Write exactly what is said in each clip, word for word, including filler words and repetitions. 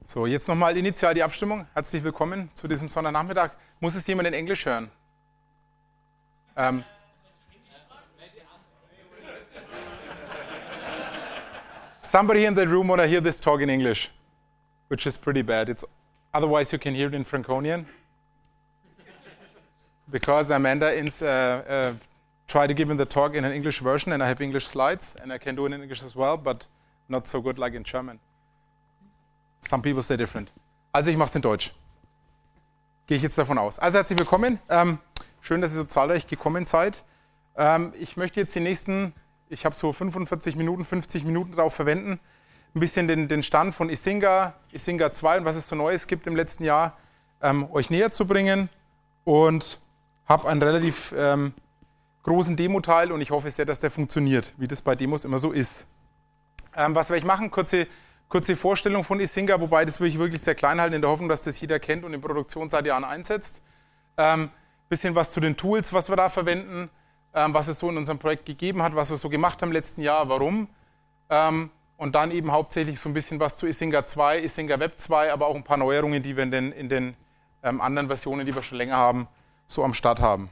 So, jetzt nochmal initial die Abstimmung. Herzlich willkommen zu diesem Sonntagnachmittag. Muss es jemand in Englisch hören? Ähm, somebody in the room want to hear this talk in English, which is pretty bad. It's otherwise you can hear it in Franconian. Because Amanda is, uh, uh, try to give him the talk in an English version, and I have English slides, and I can do it in English as well, but not so good like in German. Some people say different. Also ich mache es in Deutsch. Gehe ich jetzt davon aus. Also herzlich willkommen. Ähm, schön, dass ihr so zahlreich gekommen seid. Ähm, ich möchte jetzt die nächsten, ich habe so fünfundvierzig Minuten, fünfzig Minuten darauf verwenden, ein bisschen den, den Stand von Isinga, Isinga zwei und was es so Neues gibt im letzten Jahr, ähm, euch näher zu bringen. Und habe einen relativ ähm, großen Demo-Teil und ich hoffe sehr, dass der funktioniert, wie das bei Demos immer so ist. Ähm, was werde ich machen? Kurze Kurze Vorstellung von Isinga, wobei das will ich wirklich sehr klein halten, in der Hoffnung, dass das jeder kennt und in Produktion seit Jahren einsetzt. Ähm, bisschen was zu den Tools, was wir da verwenden, ähm, was es so in unserem Projekt gegeben hat, was wir so gemacht haben im letzten Jahr, warum. Ähm, und dann eben hauptsächlich so ein bisschen was zu Isinga zwei, Isinga Web zwei, aber auch ein paar Neuerungen, die wir in den, in den ähm, anderen Versionen, die wir schon länger haben, so am Start haben.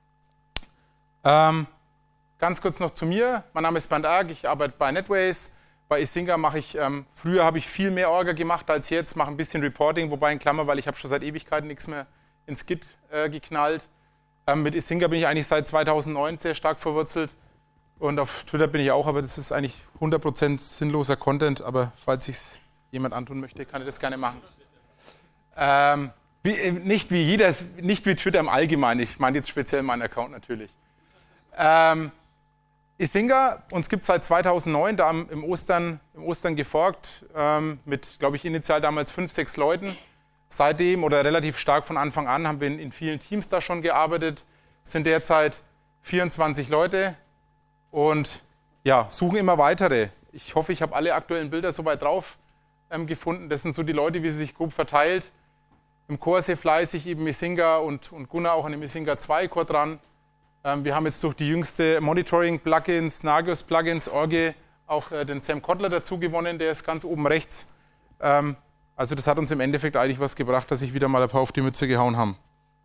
Ähm, ganz kurz noch zu mir. Mein Name ist Bernd Erk, ich arbeite bei Netways. Bei Isinga mache ich, ähm, früher habe ich viel mehr Orga gemacht als jetzt, mache ein bisschen Reporting, wobei in Klammer, weil ich habe schon seit Ewigkeiten nichts mehr ins Git äh, geknallt. Ähm, mit Isinga bin ich eigentlich seit zweitausendneun sehr stark verwurzelt und auf Twitter bin ich auch, aber das ist eigentlich hundert Prozent sinnloser Content, aber falls sich jemand antun möchte, kann ich das gerne machen. Ähm, wie, äh, nicht wie jeder, nicht wie Twitter im Allgemeinen, ich meine jetzt speziell meinen Account natürlich. Ähm, Isinga, uns gibt es seit zweitausendneun, da im Ostern, im Ostern geforkt, ähm, mit, glaube ich, initial damals fünf, sechs Leuten. Seitdem oder relativ stark von Anfang an haben wir in, in vielen Teams da schon gearbeitet, sind derzeit vierundzwanzig Leute und ja, suchen immer weitere. Ich hoffe, ich habe alle aktuellen Bilder soweit drauf ähm, gefunden. Das sind so die Leute, wie sie sich grob verteilt. Im Core sehr fleißig, eben Isinga und, und Gunnar auch an dem Isinga zwei Core dran. Wir haben jetzt durch die jüngste Monitoring-Plugins, Nagios-Plugins, Orge, auch äh, den Sam Kotler dazu gewonnen, der ist ganz oben rechts. Ähm, also das hat uns im Endeffekt eigentlich was gebracht, dass ich wieder mal ein paar auf die Mütze gehauen haben.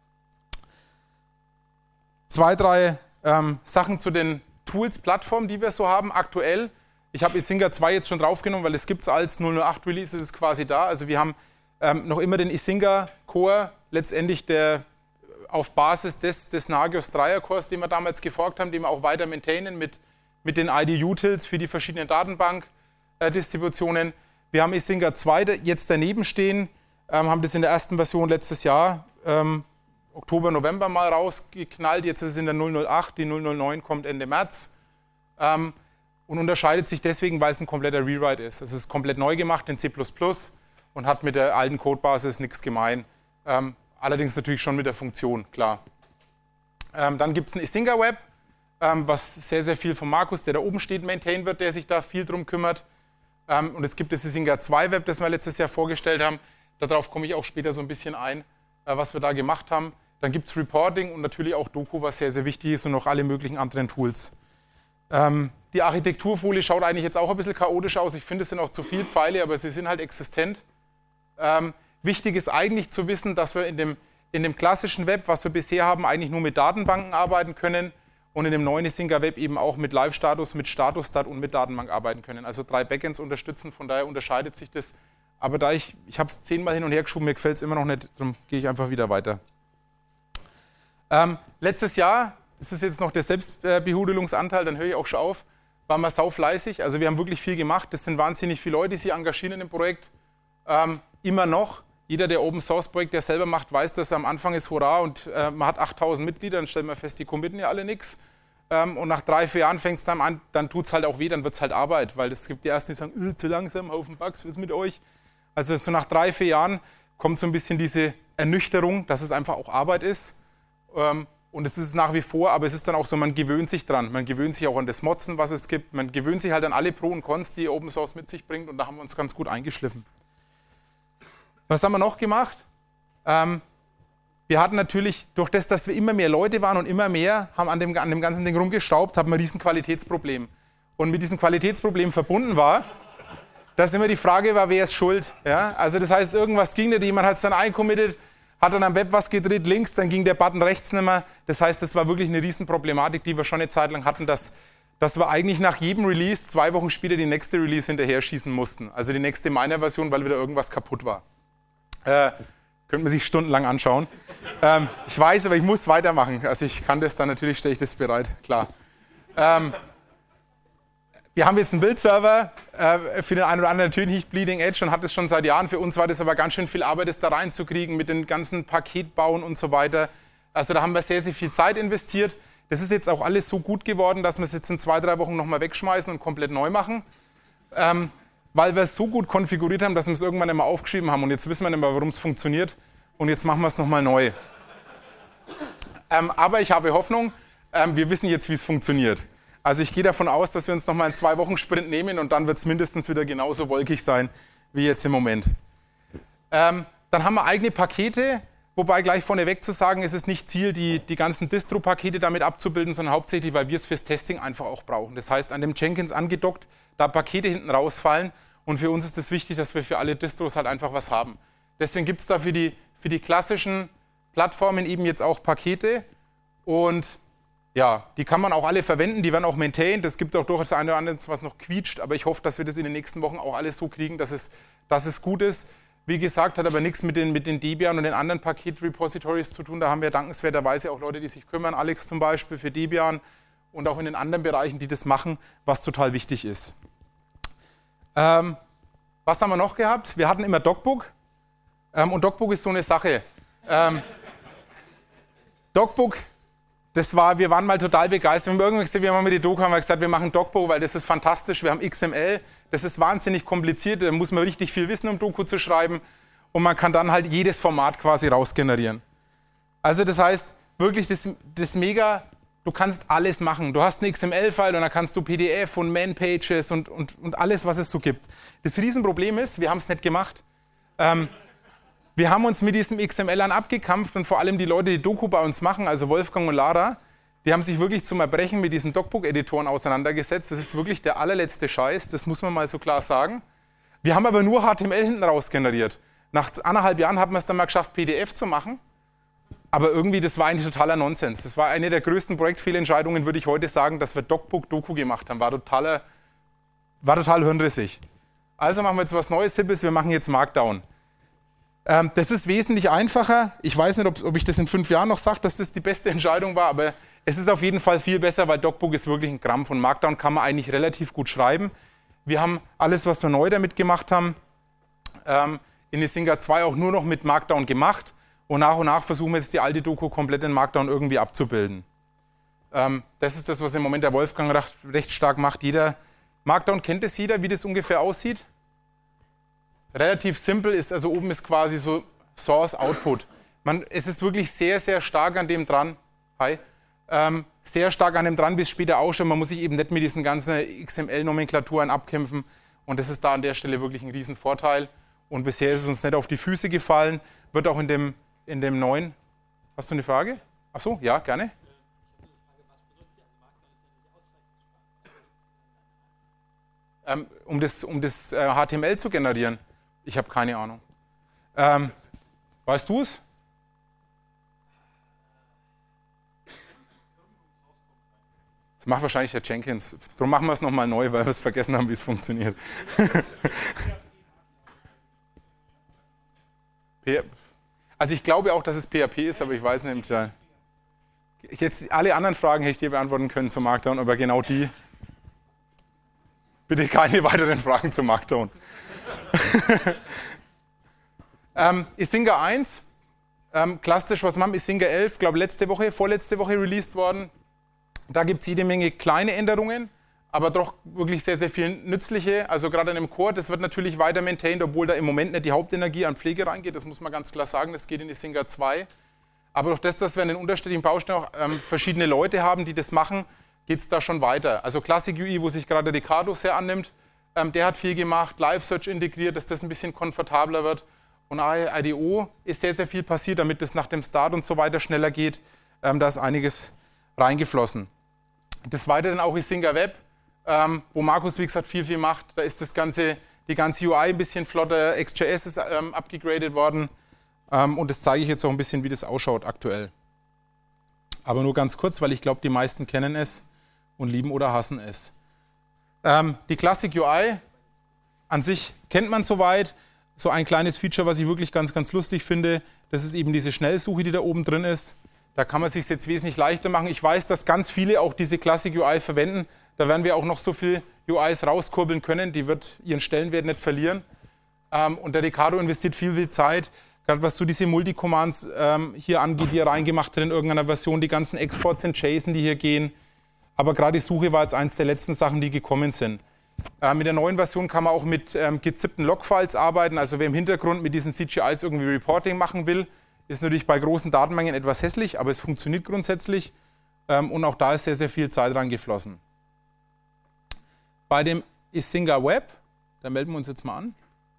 Zwei, drei ähm, Sachen zu den Tools, Plattformen, die wir so haben aktuell. Ich habe Isinga zwei jetzt schon draufgenommen, weil es gibt es als null null acht Release, ist es quasi da. Also wir haben ähm, noch immer den Isinga Core, letztendlich der auf Basis des, des Nagios drei Cores, den wir damals geforkt haben, den wir auch weiter maintainen mit, mit den I D-Utils für die verschiedenen Datenbank-Distributionen. Wir haben Isinga zwei jetzt daneben stehen, ähm, haben das in der ersten Version letztes Jahr, ähm, Oktober, November mal rausgeknallt. Jetzt ist es in der null null acht, die null null neun kommt Ende März ähm, und unterscheidet sich deswegen, weil es ein kompletter Rewrite ist. Es ist komplett neu gemacht in C plus plus und hat mit der alten Codebasis nichts gemein. Ähm, Allerdings natürlich schon mit der Funktion, klar. Ähm, dann gibt es ein Isinga Web, ähm, was sehr, sehr viel von Markus, der da oben steht, maintained wird, der sich da viel drum kümmert. Ähm, und es gibt das Isinga zwei Web, das wir letztes Jahr vorgestellt haben. Darauf komme ich auch später so ein bisschen ein, äh, was wir da gemacht haben. Dann gibt es Reporting und natürlich auch Doku, was sehr, sehr wichtig ist und noch alle möglichen anderen Tools. Ähm, die Architekturfolie schaut eigentlich jetzt auch ein bisschen chaotisch aus. Ich finde, es sind auch zu viele Pfeile, aber sie sind halt existent. Ähm, Wichtig ist eigentlich zu wissen, dass wir in dem, in dem klassischen Web, was wir bisher haben, eigentlich nur mit Datenbanken arbeiten können und in dem neuen Isinga Web eben auch mit Live-Status, mit Status-Stat und mit Datenbank arbeiten können. Also drei Backends unterstützen, von daher unterscheidet sich das. Aber da ich, ich habe es zehnmal hin und her geschoben, mir gefällt es immer noch nicht, darum gehe ich einfach wieder weiter. Ähm, letztes Jahr, das ist jetzt noch der Selbstbehudelungsanteil, dann höre ich auch schon auf, waren wir sau fleißig. Also wir haben wirklich viel gemacht, das sind wahnsinnig viele Leute, die sich engagieren in dem Projekt. Ähm, immer noch. Jeder, der Open-Source-Projekte selber macht, weiß, dass er am Anfang ist Hurra und äh, man hat achttausend Mitglieder, dann stellt man fest, die committen ja alle nichts. Ähm, und nach drei, vier Jahren fängt es dann an, dann tut es halt auch weh, dann wird es halt Arbeit, weil es gibt die Ersten, die sagen, zu langsam, Haufen Bugs, was ist mit euch? Also so nach drei, vier Jahren kommt so ein bisschen diese Ernüchterung, dass es einfach auch Arbeit ist. Ähm, und es ist es nach wie vor, aber es ist dann auch so, man gewöhnt sich dran. Man gewöhnt sich auch an das Motzen, was es gibt. Man gewöhnt sich halt an alle Pro und Cons, die Open Source mit sich bringt und da haben wir uns ganz gut eingeschliffen. Was haben wir noch gemacht? Ähm, wir hatten natürlich, durch das, dass wir immer mehr Leute waren und immer mehr haben an dem, an dem ganzen Ding rumgeschraubt, haben wir ein riesen Qualitätsproblem. Und mit diesem Qualitätsproblem verbunden war, Da ist immer die Frage, war, wer ist schuld? Ja? Also das heißt, irgendwas ging nicht, jemand hat es dann eincommitted, hat dann am Web was gedreht, links, dann ging der Button rechts nicht mehr. Das heißt, das war wirklich eine Riesenproblematik, die wir schon eine Zeit lang hatten, dass, dass wir eigentlich nach jedem Release zwei Wochen später die nächste Release hinterher schießen mussten. Also die nächste Miner-Version, weil wieder irgendwas kaputt war. Äh, könnte man sich stundenlang anschauen. Ähm, ich weiß, aber ich muss weitermachen. Also ich kann das dann, natürlich stelle ich das bereit, klar. Ähm, Wir haben jetzt einen Build-Server, äh, für den einen oder anderen natürlich nicht Bleeding Edge und hat es schon seit Jahren. Für uns war das aber ganz schön viel Arbeit, das da reinzukriegen mit den ganzen Paketbauen und so weiter. Also da haben wir sehr, sehr viel Zeit investiert. Das ist jetzt auch alles so gut geworden, dass wir es jetzt in zwei, drei Wochen nochmal wegschmeißen und komplett neu machen. Ähm, weil wir es so gut konfiguriert haben, dass wir es irgendwann einmal aufgeschrieben haben. Und jetzt wissen wir nicht mehr, warum es funktioniert. Und jetzt machen wir es nochmal neu. Ähm, aber ich habe Hoffnung, ähm, wir wissen jetzt, wie es funktioniert. Also ich gehe davon aus, dass wir uns nochmal einen zwei Wochen Sprint nehmen und dann wird es mindestens wieder genauso wolkig sein wie jetzt im Moment. Ähm, dann haben wir eigene Pakete, wobei gleich vorneweg zu sagen, ist es nicht Ziel, die, die ganzen Distro-Pakete damit abzubilden, sondern hauptsächlich, weil wir es fürs Testing einfach auch brauchen. Das heißt, an dem Jenkins angedockt, da Pakete hinten rausfallen und für uns ist es wichtig, dass wir für alle Distros halt einfach was haben. Deswegen gibt es da für die, für die klassischen Plattformen eben jetzt auch Pakete und ja, die kann man auch alle verwenden, die werden auch maintained. Es gibt auch durchaus das eine oder andere, was noch quietscht, aber ich hoffe, dass wir das in den nächsten Wochen auch alles so kriegen, dass es, dass es gut ist. Wie gesagt, hat aber nichts mit den, mit den Debian und den anderen Paket-Repositories zu tun. Da haben wir dankenswerterweise auch Leute, die sich kümmern, Alex zum Beispiel für Debian und auch in den anderen Bereichen, die das machen, was total wichtig ist. Ähm, was haben wir noch gehabt? Wir hatten immer DocBook ähm, und DocBook ist so eine Sache. Ähm, DocBook Das war, wir waren mal total begeistert. Wir haben irgendwann gesagt, wir machen mit die Doku, haben wir gesagt, wir machen DocBook, weil das ist fantastisch. Wir haben X M L, das ist wahnsinnig kompliziert, da muss man richtig viel wissen, um Doku zu schreiben. Und man kann dann halt jedes Format quasi rausgenerieren. Also das heißt, wirklich das, das mega, du kannst alles machen. Du hast einen X M L-File und dann kannst du P D F und Man-Pages und, und, und alles, was es so gibt. Das Riesenproblem ist, wir haben es nicht gemacht. Ähm, Wir haben uns mit diesem X M L dann abgekampft und vor allem die Leute, die Doku bei uns machen, also Wolfgang und Lara, die haben sich wirklich zum Erbrechen mit diesen DocBook-Editoren auseinandergesetzt. Das ist wirklich der allerletzte Scheiß, das muss man mal so klar sagen. Wir haben aber nur H T M L hinten raus generiert. Nach anderthalb Jahren haben wir es dann mal geschafft, P D F zu machen. Aber irgendwie, das war eigentlich totaler Nonsens. Das war eine der größten Projektfehlentscheidungen, würde ich heute sagen, dass wir DocBook-Doku gemacht haben. War, totaler, war total hirnrissig. Also machen wir jetzt was Neues, Hippes, wir machen jetzt Markdown. Das ist wesentlich einfacher. Ich weiß nicht, ob, ob ich das in fünf Jahren noch sage, dass das die beste Entscheidung war, aber es ist auf jeden Fall viel besser, weil DocBook ist wirklich ein Krampf und Markdown kann man eigentlich relativ gut schreiben. Wir haben alles, was wir neu damit gemacht haben, ähm, in Isinga zwei auch nur noch mit Markdown gemacht und nach und nach versuchen wir jetzt die alte Doku komplett in Markdown irgendwie abzubilden. Ähm, das ist das, was im Moment der Wolfgang recht, recht stark macht. Jeder Markdown kennt es jeder, wie das ungefähr aussieht. Relativ simpel ist, also oben ist quasi so Source Output. Man, es ist wirklich sehr, sehr stark an dem dran, hi, ähm, sehr stark an dem dran, bis später ausschaut. Man muss sich eben nicht mit diesen ganzen X M L-Nomenklaturen abkämpfen und das ist da an der Stelle wirklich ein Riesenvorteil. Und bisher ist es uns nicht auf die Füße gefallen, wird auch in dem, in dem neuen. Hast du eine Frage? Ach so, ja, gerne. Ähm, um das, um das äh, H T M L zu generieren. Ich habe keine Ahnung. Ähm, weißt du es? Das macht wahrscheinlich der Jenkins. Darum machen wir es nochmal neu, weil wir es vergessen haben, wie es funktioniert. Also ich glaube auch, dass es P H P ist, aber ich weiß nicht. Ja. Jetzt alle anderen Fragen hätte ich dir beantworten können zum Markdown, aber genau die. Bitte keine weiteren Fragen zum Markdown. ähm, Isinga eins, ähm, klassisch, was machen wir? Isinga elf, glaube letzte Woche, vorletzte Woche released worden. Da gibt es jede Menge kleine Änderungen, aber doch wirklich sehr, sehr viel nützliche. Also gerade an dem Core, das wird natürlich weiter maintained, obwohl da im Moment nicht die Hauptenergie an Pflege reingeht. Das muss man ganz klar sagen, das geht in Isinga zwei. Aber durch das, dass wir in den unterschiedlichen Baustellen auch ähm, verschiedene Leute haben, die das machen, geht es da schon weiter. Also Classic U I, wo sich gerade Ricardo sehr annimmt, ähm, der hat viel gemacht, Live Search integriert, dass das ein bisschen komfortabler wird. Und I D O ist sehr, sehr viel passiert, damit das nach dem Start und so weiter schneller geht. Ähm, da ist einiges reingeflossen. Des Weiteren auch Isinga Web, ähm, wo Markus, wie gesagt, viel, viel macht. Da ist das ganze die ganze U I ein bisschen flotter, X J S ist ähm, abgegradet worden ähm, und das zeige ich jetzt auch ein bisschen, wie das ausschaut aktuell. Aber nur ganz kurz, weil ich glaube, die meisten kennen es und lieben oder hassen es. Ähm, die Classic U I an sich kennt man soweit. So ein kleines Feature, was ich wirklich ganz, ganz lustig finde, das ist eben diese Schnellsuche, die da oben drin ist. Da kann man es sich jetzt wesentlich leichter machen. Ich weiß, dass ganz viele auch diese Classic U I verwenden. Da werden wir auch noch so viel U Is rauskurbeln können. Die wird ihren Stellenwert nicht verlieren. Ähm, und der Ricardo investiert viel, viel Zeit. Gerade was so diese Multicommands ähm, hier angeht, die er reingemacht hat in irgendeiner Version. Die ganzen Exports in JSON, die hier gehen. Aber gerade die Suche war jetzt eins der letzten Sachen, die gekommen sind. Äh, mit der neuen Version kann man auch mit ähm, gezippten Logfiles arbeiten. Also wer im Hintergrund mit diesen C G Is irgendwie Reporting machen will, ist natürlich bei großen Datenmengen etwas hässlich, aber es funktioniert grundsätzlich. Ähm, und auch da ist sehr, sehr viel Zeit reingeflossen. Bei dem Isinga Web, da melden wir uns jetzt mal an.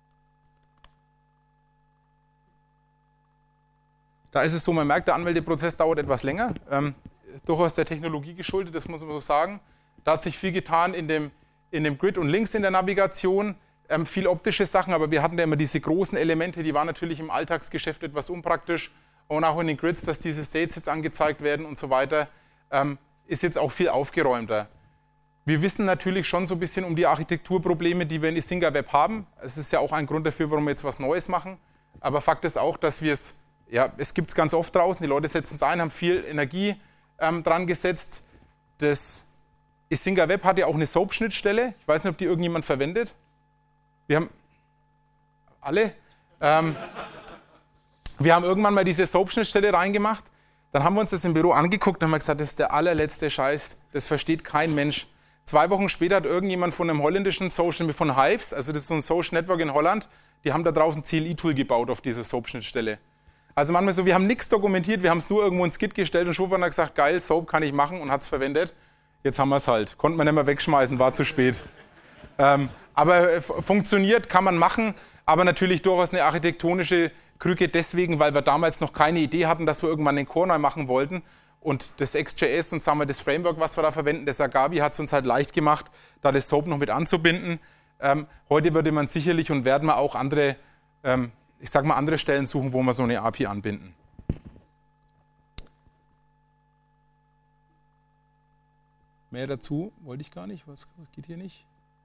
Da ist es so, man merkt, der Anmeldeprozess dauert etwas länger. Ähm, durchaus der Technologie geschuldet, das muss man so sagen. Da hat sich viel getan in dem, in dem Grid und links in der Navigation. Ähm, viel optische Sachen, aber wir hatten ja immer diese großen Elemente, die waren natürlich im Alltagsgeschäft etwas unpraktisch. Und auch in den Grids, dass diese States jetzt angezeigt werden und so weiter, ähm, ist jetzt auch viel aufgeräumter. Wir wissen natürlich schon so ein bisschen um die Architekturprobleme, die wir in Isinga Web haben. Es ist ja auch ein Grund dafür, warum wir jetzt was Neues machen. Aber Fakt ist auch, dass wir es, ja, es gibt es ganz oft draußen, die Leute setzen es ein, haben viel Energie ähm, dran gesetzt. Das Isinga Web hat ja auch eine Soap-Schnittstelle. Ich weiß nicht, ob die irgendjemand verwendet. Wir haben alle. Ähm, wir haben irgendwann mal diese Soap-Schnittstelle reingemacht. Dann haben wir uns das im Büro angeguckt und haben gesagt, das ist der allerletzte Scheiß. Das versteht kein Mensch. Zwei Wochen später hat irgendjemand von einem holländischen Social, von Hives, also das ist so ein Social Network in Holland, die haben da drauf ein C L I-Tool gebaut auf diese Soap-Schnittstelle. Also manchmal so, wir haben nichts dokumentiert, wir haben es nur irgendwo ins Git gestellt und Schubert hat gesagt, geil, Soap kann ich machen und hat es verwendet. Jetzt haben wir es halt. Konnte man nicht mehr wegschmeißen, war zu spät. Ähm, aber funktioniert, kann man machen, aber natürlich durchaus eine architektonische Krücke deswegen, weil wir damals noch keine Idee hatten, dass wir irgendwann den Core neu machen wollten. Und das X J S und sagen wir, das Framework, was wir da verwenden, das Agavi, hat es uns halt leicht gemacht, da das Soap noch mit anzubinden. Ähm, heute würde man sicherlich und werden wir auch andere, ähm, ich sag mal, andere Stellen suchen, wo wir so eine A P I anbinden. Mehr dazu wollte ich gar nicht. Was geht hier nicht?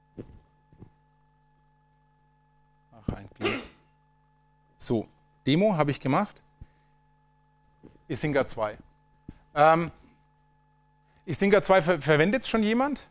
Ach, ein Glück. So, Demo habe ich gemacht. Isinga zwei. Ähm, Isinga zwei ver verwendet schon jemand?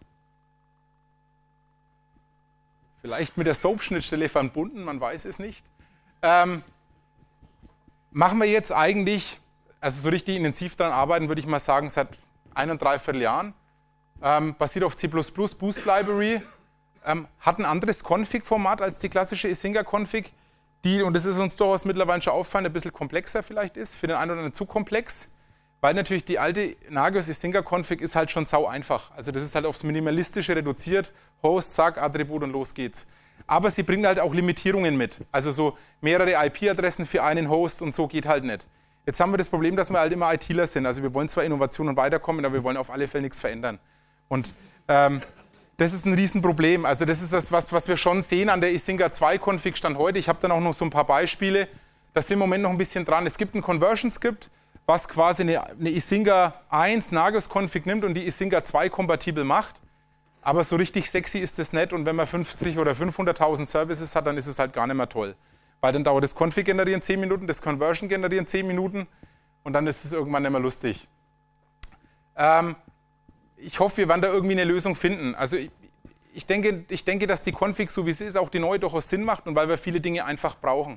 Vielleicht mit der Soap-Schnittstelle verbunden, man weiß es nicht. Ähm, machen wir jetzt eigentlich, also so richtig intensiv daran arbeiten, würde ich mal sagen, seit ein und dreiviertel Jahren. Ähm, basiert auf C plus plus, Boost Library, ähm, hat ein anderes Config-Format als die klassische Isinga-Config, die, und das ist uns durchaus mittlerweile schon auffallend, ein bisschen komplexer vielleicht ist, für den einen oder anderen zu komplex, weil natürlich die alte Nagios Isinga-Config ist halt schon sau einfach. Also das ist halt aufs Minimalistische reduziert, Host, zack, Attribut und los geht's. Aber sie bringt halt auch Limitierungen mit, also so mehrere I P-Adressen für einen Host und so geht halt nicht. Jetzt haben wir das Problem, dass wir halt immer ITler sind, also wir wollen zwar Innovationen weiterkommen, aber wir wollen auf alle Fälle nichts verändern. Und ähm, das ist ein Riesenproblem. Also das ist das, was, was wir schon sehen an der Isinga zwei Config Stand heute. Ich habe dann auch noch so ein paar Beispiele. Da sind wir im Moment noch ein bisschen dran. Es gibt ein Conversion-Skript, was quasi eine, eine Isinga eins Nagios Config nimmt und die Isinga zwei kompatibel macht. Aber so richtig sexy ist das nicht. Und wenn man fünfzig oder fünfhunderttausend Services hat, dann ist es halt gar nicht mehr toll. Weil dann dauert das Config generieren zehn Minuten, das Conversion generieren zehn Minuten und dann ist es irgendwann nicht mehr lustig. Ähm, Ich hoffe, wir werden da irgendwie eine Lösung finden. Also ich, ich, denke, ich denke, dass die Config, so wie sie ist, auch die neue durchaus Sinn macht und weil wir viele Dinge einfach brauchen.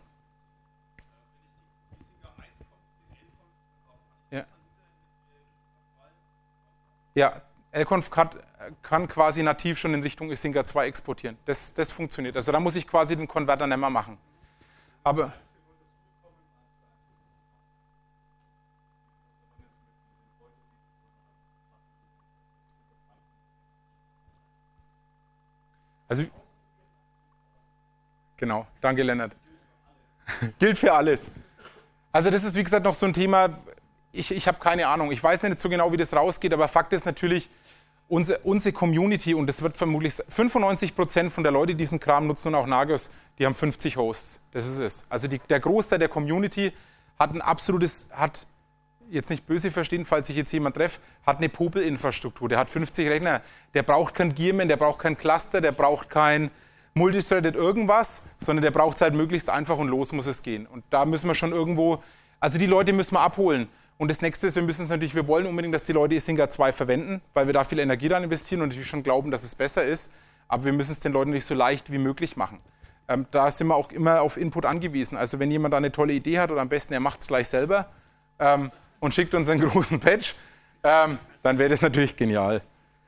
Ja, ja Lconf kann, kann quasi nativ schon in Richtung Isinga zwei exportieren. Das, das funktioniert. Also da muss ich quasi den Konverter nicht mehr machen. Aber Also, genau, danke Lennart. Gilt für alles. Also das ist wie gesagt noch so ein Thema, ich, ich habe keine Ahnung, ich weiß nicht so genau, wie das rausgeht, aber Fakt ist natürlich, Unsere, unsere Community, und das wird vermutlich fünfundneunzig Prozent von der Leute, die diesen Kram nutzen und auch Nagios, die haben fünfzig Hosts. Das ist es. Also die, der Großteil der Community hat ein absolutes, hat, jetzt nicht böse verstehen, falls ich jetzt jemand treffe, hat eine Popel-Infrastruktur. Der hat fünfzig Rechner. Der braucht kein Gearman, der braucht kein Cluster, der braucht kein Multithreaded irgendwas, sondern der braucht es halt möglichst einfach und los muss es gehen. Und da müssen wir schon irgendwo, also die Leute müssen wir abholen. Und das nächste ist, wir müssen es natürlich, wir wollen unbedingt, dass die Leute Isinga zwei verwenden, weil wir da viel Energie rein investieren und natürlich schon glauben, dass es besser ist. Aber wir müssen es den Leuten nicht so leicht wie möglich machen. Ähm, da sind wir auch immer auf Input angewiesen. Also wenn jemand da eine tolle Idee hat oder am besten er macht es gleich selber ähm, und schickt uns einen großen Patch, ähm, dann wäre das natürlich genial.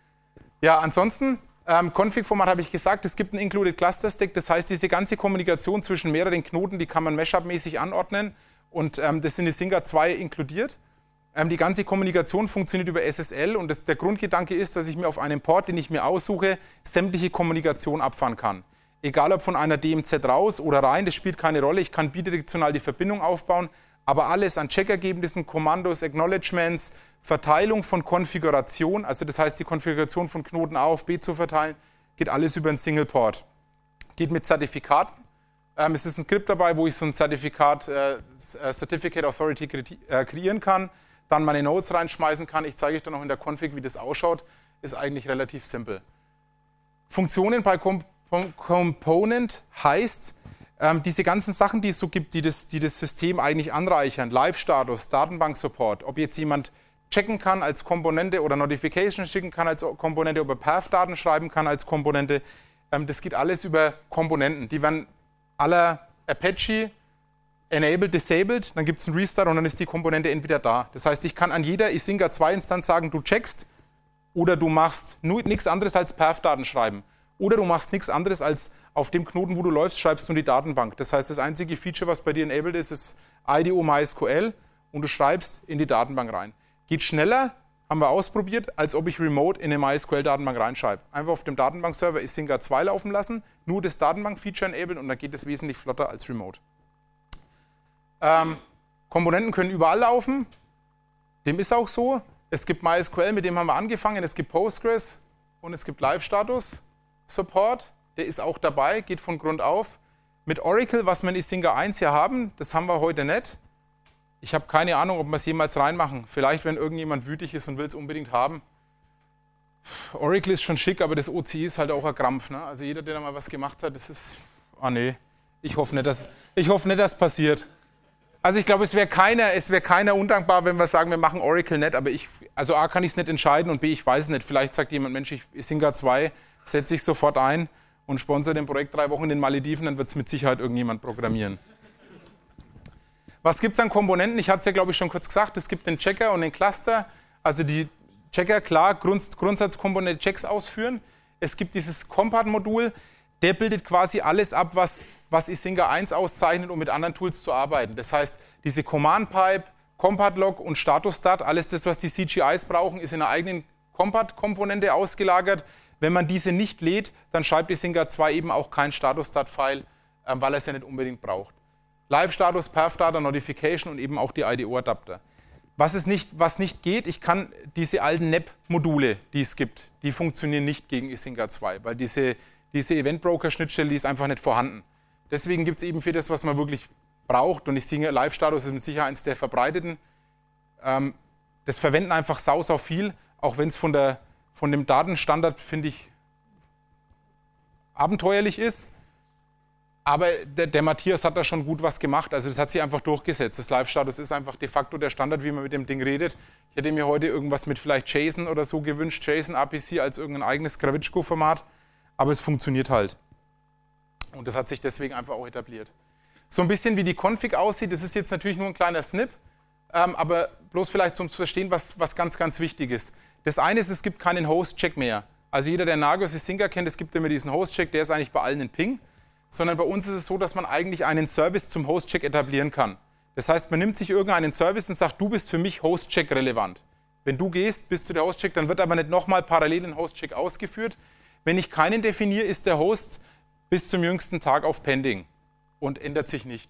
Ja, ansonsten, ähm, Config-Format habe ich gesagt, es gibt ein Included Cluster Stack, das heißt, diese ganze Kommunikation zwischen mehreren Knoten, die kann man Mashup-mäßig anordnen. Und ähm, das sind Isinga zwei inkludiert. Ähm, die ganze Kommunikation funktioniert über S S L und das, der Grundgedanke ist, dass ich mir auf einem Port, den ich mir aussuche, sämtliche Kommunikation abfahren kann. Egal ob von einer D M Z raus oder rein, das spielt keine Rolle. Ich kann bidirektional die Verbindung aufbauen, aber alles an Checkergebnissen, Kommandos, Acknowledgements, Verteilung von Konfiguration, also das heißt die Konfiguration von Knoten A auf B zu verteilen, geht alles über einen Single Port. Geht mit Zertifikaten. Ähm, es ist ein Skript dabei, wo ich so ein Zertifikat, äh, Certificate Authority kre äh, kreieren kann, dann meine Nodes reinschmeißen kann. Ich zeige euch dann noch in der Config, wie das ausschaut. Ist eigentlich relativ simpel. Funktionen bei Com Component heißt, ähm, diese ganzen Sachen, die es so gibt, die das, die das System eigentlich anreichern, Live-Status, Datenbank-Support, ob jetzt jemand checken kann als Komponente oder Notification schicken kann als Komponente, ob er Perf-Daten schreiben kann als Komponente, ähm, das geht alles über Komponenten. Die werden aller Apache enabled, disabled, dann gibt es einen Restart und dann ist die Komponente entweder da. Das heißt, ich kann an jeder Isinga zwei Instanz sagen, du checkst oder du machst nichts anderes als Perf-Daten schreiben. Oder du machst nichts anderes als auf dem Knoten, wo du läufst, schreibst du in die Datenbank. Das heißt, das einzige Feature, was bei dir enabled ist, ist I D O MySQL und du schreibst in die Datenbank rein. Geht schneller, haben wir ausprobiert, als ob ich remote in eine MySQL-Datenbank reinschreibe. Einfach auf dem Datenbankserver Isinga zwei laufen lassen, nur das Datenbank-Feature enablen und dann geht es wesentlich flotter als remote. Ähm, Komponenten können überall laufen, dem ist auch so. Es gibt MySQL, mit dem haben wir angefangen, es gibt Postgres und es gibt Live-Status-Support, der ist auch dabei, geht von Grund auf. Mit Oracle, was wir in Isinga eins hier haben, das haben wir heute nicht. Ich habe keine Ahnung, ob wir es jemals reinmachen. Vielleicht, wenn irgendjemand wütig ist und will es unbedingt haben. Oracle ist schon schick, aber das O C I ist halt auch ein Krampf. Ne? Also jeder, der da mal was gemacht hat, das ist... Ah nee, ich hoffe nicht, dass, ich hoffe nicht, dass passiert. Also ich glaube, es wäre keiner, es wäre keiner undankbar, wenn wir sagen, wir machen Oracle nicht. Aber ich, also A, kann ich es nicht entscheiden und B, ich weiß es nicht. Vielleicht sagt jemand, Mensch, ich, Isinga zwei setze ich sofort ein und sponsere dem Projekt drei Wochen in den Malediven, dann wird es mit Sicherheit irgendjemand programmieren. Was gibt es an Komponenten? Ich hatte es ja, glaube ich, schon kurz gesagt. Es gibt den Checker und den Cluster. Also die Checker, klar, Grund, Grundsatzkomponente Checks ausführen. Es gibt dieses Compat-Modul. Der bildet quasi alles ab, was, was Isinga eins auszeichnet, um mit anderen Tools zu arbeiten. Das heißt, diese Command-Pipe, Compat-Log und Status-Stat, alles das, was die C G Is brauchen, ist in einer eigenen Compat-Komponente ausgelagert. Wenn man diese nicht lädt, dann schreibt Isinga zwei eben auch kein Status-Stat-File, weil er es ja nicht unbedingt braucht. Live-Status, Perf-Data, Notification und eben auch die I D O-Adapter. Was, es nicht, was nicht geht, ich kann diese alten N E P-Module, die es gibt, die funktionieren nicht gegen Isinga zwei, weil diese, diese Event-Broker-Schnittstelle, die ist einfach nicht vorhanden. Deswegen gibt es eben für das, was man wirklich braucht, und Isinga Live-Status ist mit Sicherheit eines der verbreiteten, ähm, das verwenden einfach sau, sau viel, auch wenn es von, der, von dem Datenstandard, finde ich, abenteuerlich ist. Aber der, der Matthias hat da schon gut was gemacht, also das hat sich einfach durchgesetzt. Das Live-Status ist einfach de facto der Standard, wie man mit dem Ding redet. Ich hätte mir heute irgendwas mit vielleicht JSON oder so gewünscht, JSON A P C als irgendein eigenes Kravitschko-Format, aber es funktioniert halt. Und das hat sich deswegen einfach auch etabliert. So ein bisschen wie die Config aussieht, das ist jetzt natürlich nur ein kleiner Snip, ähm, aber bloß vielleicht zum Verstehen, was, was ganz, ganz wichtig ist. Das eine ist, es gibt keinen Host-Check mehr. Also jeder, der Nagios Isinga kennt, es gibt immer diesen Host-Check, der ist eigentlich bei allen ein Ping. Sondern bei uns ist es so, dass man eigentlich einen Service zum Host-Check etablieren kann. Das heißt, man nimmt sich irgendeinen Service und sagt, du bist für mich Host-Check relevant. Wenn du gehst, bist du der Host-Check, dann wird aber nicht nochmal parallel ein Host-Check ausgeführt. Wenn ich keinen definiere, ist der Host bis zum jüngsten Tag auf Pending und ändert sich nicht.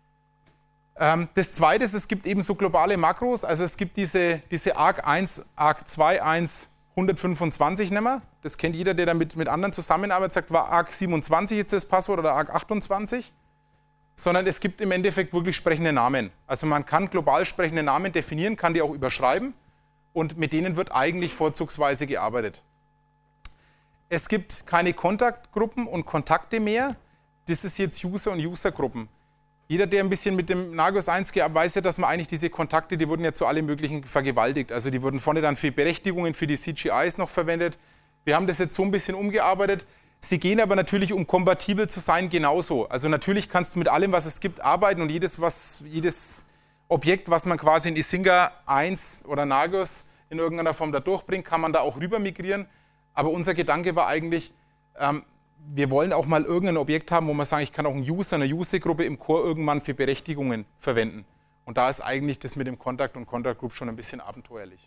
Ähm, das Zweite ist, es gibt eben so globale Makros, also es gibt diese, diese Arc eins, Arc zwei Punkt eins hundertfünfundzwanzig nehmen. Das kennt jeder, der damit mit anderen zusammenarbeitet, sagt, war A R C siebenundzwanzig jetzt das Passwort oder A R C achtundzwanzig. Sondern es gibt im Endeffekt wirklich sprechende Namen. Also man kann global sprechende Namen definieren, kann die auch überschreiben und mit denen wird eigentlich vorzugsweise gearbeitet. Es gibt keine Kontaktgruppen und Kontakte mehr. Das ist jetzt User und Usergruppen. Jeder, der ein bisschen mit dem Nagios eins gearbeitet hat, weiß ja, dass man eigentlich diese Kontakte, die wurden ja zu allem Möglichen vergewaltigt. Also die wurden vorne dann für Berechtigungen, für die C G Is noch verwendet. Wir haben das jetzt so ein bisschen umgearbeitet. Sie gehen aber natürlich, um kompatibel zu sein, genauso. Also natürlich kannst du mit allem, was es gibt, arbeiten und jedes, was, jedes Objekt, was man quasi in Isinga eins oder Nagios in irgendeiner Form da durchbringt, kann man da auch rüber migrieren. Aber unser Gedanke war eigentlich, ähm, wir wollen auch mal irgendein Objekt haben, wo man sagt, ich kann auch einen User, eine User-Gruppe im Core irgendwann für Berechtigungen verwenden. Und da ist eigentlich das mit dem Contact und Contact Group schon ein bisschen abenteuerlich.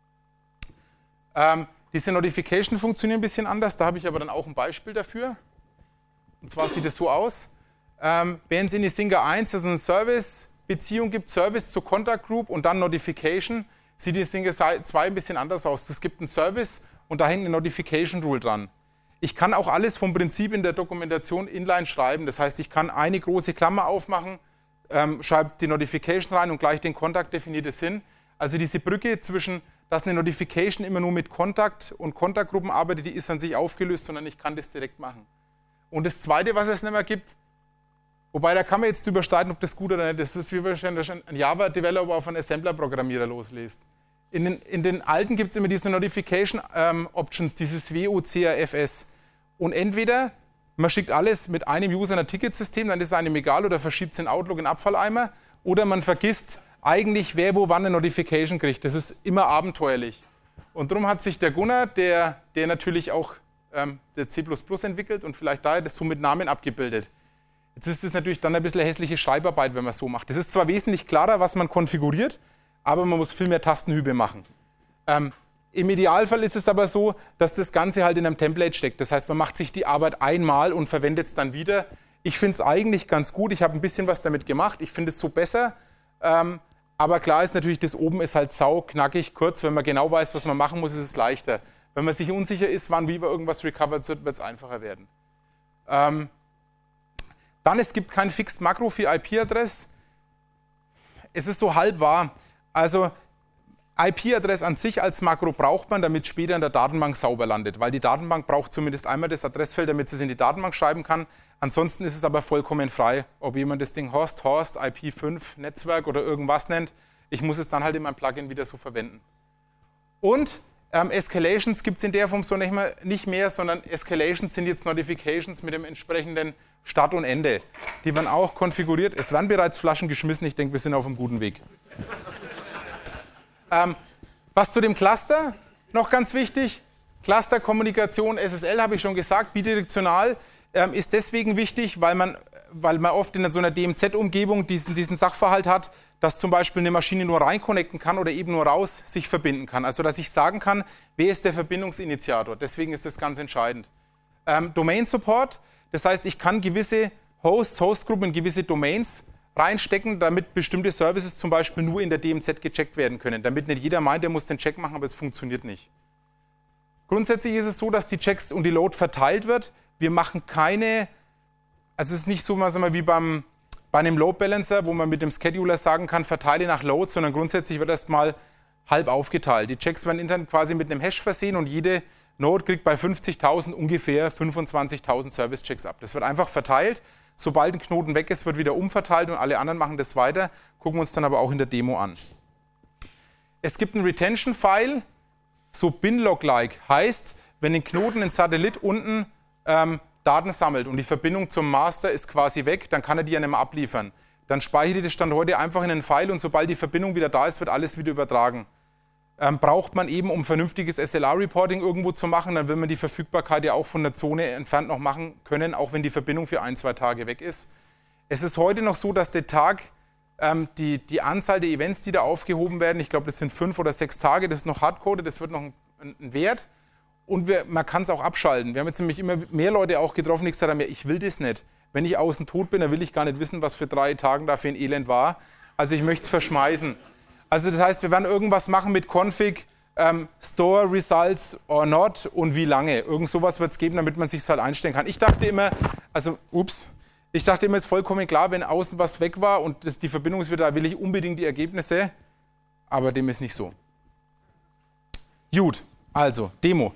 Ähm, diese Notification funktionieren ein bisschen anders, da habe ich aber dann auch ein Beispiel dafür. Und zwar sieht es so aus, ähm, wenn es in Isinga eins also eine Service-Beziehung gibt, Service zur Contact Group und dann Notification, sieht Isinga zwei ein bisschen anders aus. Es gibt einen Service und da hängt eine Notification Rule dran. Ich kann auch alles vom Prinzip in der Dokumentation inline schreiben. Das heißt, ich kann eine große Klammer aufmachen, ähm, schreibe die Notification rein und gleich den Kontakt definiert es hin. Also diese Brücke zwischen, dass eine Notification immer nur mit Kontakt und Kontaktgruppen arbeitet, die ist an sich aufgelöst, sondern ich kann das direkt machen. Und das Zweite, was es nicht mehr gibt, wobei da kann man jetzt drüber streiten, ob das gut oder nicht, das ist wie wahrscheinlich ein Java-Developer auf einen Assembler-Programmierer loslässt. In den, in den alten gibt es immer diese Notification ähm, Options, dieses W O C R F S. Und entweder man schickt alles mit einem User in ein Ticketsystem, dann ist es einem egal oder verschiebt es in Outlook in den Abfalleimer. Oder man vergisst eigentlich, wer wo wann eine Notification kriegt. Das ist immer abenteuerlich. Und darum hat sich der Gunnar, der, der natürlich auch ähm, der C plus plus entwickelt und vielleicht daher das so mit Namen abgebildet. Jetzt ist es natürlich dann ein bisschen hässliche Schreibarbeit, wenn man es so macht. Das ist zwar wesentlich klarer, was man konfiguriert, aber man muss viel mehr Tastenhübe machen. Ähm, Im Idealfall ist es aber so, dass das Ganze halt in einem Template steckt. Das heißt, man macht sich die Arbeit einmal und verwendet es dann wieder. Ich finde es eigentlich ganz gut. Ich habe ein bisschen was damit gemacht. Ich finde es so besser. Ähm, aber klar ist natürlich, das oben ist halt sau, knackig, kurz. Wenn man genau weiß, was man machen muss, ist es leichter. Wenn man sich unsicher ist, wann wie irgendwas recovered wird, wird es einfacher werden. Ähm, dann, es gibt kein Fixed Makro für I P-Adress. Es ist so halb wahr. Also I P-Adress an sich als Makro braucht man, damit später in der Datenbank sauber landet, weil die Datenbank braucht zumindest einmal das Adressfeld, damit sie es in die Datenbank schreiben kann. Ansonsten ist es aber vollkommen frei, ob jemand das Ding Host, Host, I P fünf, Netzwerk oder irgendwas nennt. Ich muss es dann halt in meinem Plugin wieder so verwenden. Und ähm, Escalations gibt es in der Form so nicht mehr, nicht mehr, sondern Escalations sind jetzt Notifications mit dem entsprechenden Start und Ende. Die werden auch konfiguriert. Es werden bereits Flaschen geschmissen. Ich denke, wir sind auf einem guten Weg. Ähm, was zu dem Cluster, noch ganz wichtig, Clusterkommunikation, S S L habe ich schon gesagt, bidirektional, ähm, ist deswegen wichtig, weil man, weil man oft in so einer D M Z-Umgebung diesen, diesen Sachverhalt hat, dass zum Beispiel eine Maschine nur rein connecten kann oder eben nur raus sich verbinden kann. Also dass ich sagen kann, wer ist der Verbindungsinitiator, deswegen ist das ganz entscheidend. Ähm, Domain Support, das heißt, ich kann gewisse Hosts, Hostgruppen in gewisse Domains reinstecken, damit bestimmte Services zum Beispiel nur in der D M Z gecheckt werden können. Damit nicht jeder meint, er muss den Check machen, aber es funktioniert nicht. Grundsätzlich ist es so, dass die Checks und die Load verteilt wird. Wir machen keine, also es ist nicht so sagen wir, wie beim, bei einem Load Balancer, wo man mit dem Scheduler sagen kann, verteile nach Load, sondern grundsätzlich wird erstmal halb aufgeteilt. Die Checks werden intern quasi mit einem Hash versehen und jede Node kriegt bei fünfzigtausend ungefähr fünfundzwanzigtausend Service-Checks ab. Das wird einfach verteilt. Sobald ein Knoten weg ist, wird wieder umverteilt und alle anderen machen das weiter. Gucken wir uns dann aber auch in der Demo an. Es gibt ein Retention-File, so Binlog-like, heißt, wenn ein Knoten, ein Satellit unten ähm, Daten sammelt und die Verbindung zum Master ist quasi weg, dann kann er die ja nicht mehr abliefern. Dann speichere ich das Stand heute einfach in einen File und sobald die Verbindung wieder da ist, wird alles wieder übertragen. Ähm, braucht man eben, um vernünftiges S L A-Reporting irgendwo zu machen, dann will man die Verfügbarkeit ja auch von der Zone entfernt noch machen können, auch wenn die Verbindung für ein, zwei Tage weg ist. Es ist heute noch so, dass der Tag, ähm, die, die Anzahl der Events, die da aufgehoben werden, ich glaube, das sind fünf oder sechs Tage, das ist noch hardcoded, das wird noch ein, ein Wert. Und wir, man kann es auch abschalten. Wir haben jetzt nämlich immer mehr Leute auch getroffen, die gesagt haben, ja, ich will das nicht. Wenn ich außen tot bin, dann will ich gar nicht wissen, was für drei Tage da für ein Elend war. Also ich möchte es verschmeißen. Also das heißt, wir werden irgendwas machen mit Config, ähm, Store Results or not und wie lange. Irgend sowas wird es geben, damit man sich halt einstellen kann. Ich dachte immer, also, ups, ich dachte immer, es ist vollkommen klar, wenn außen was weg war und das, die Verbindung ist wieder da, will ich unbedingt die Ergebnisse, aber dem ist nicht so. Gut, also, Demo.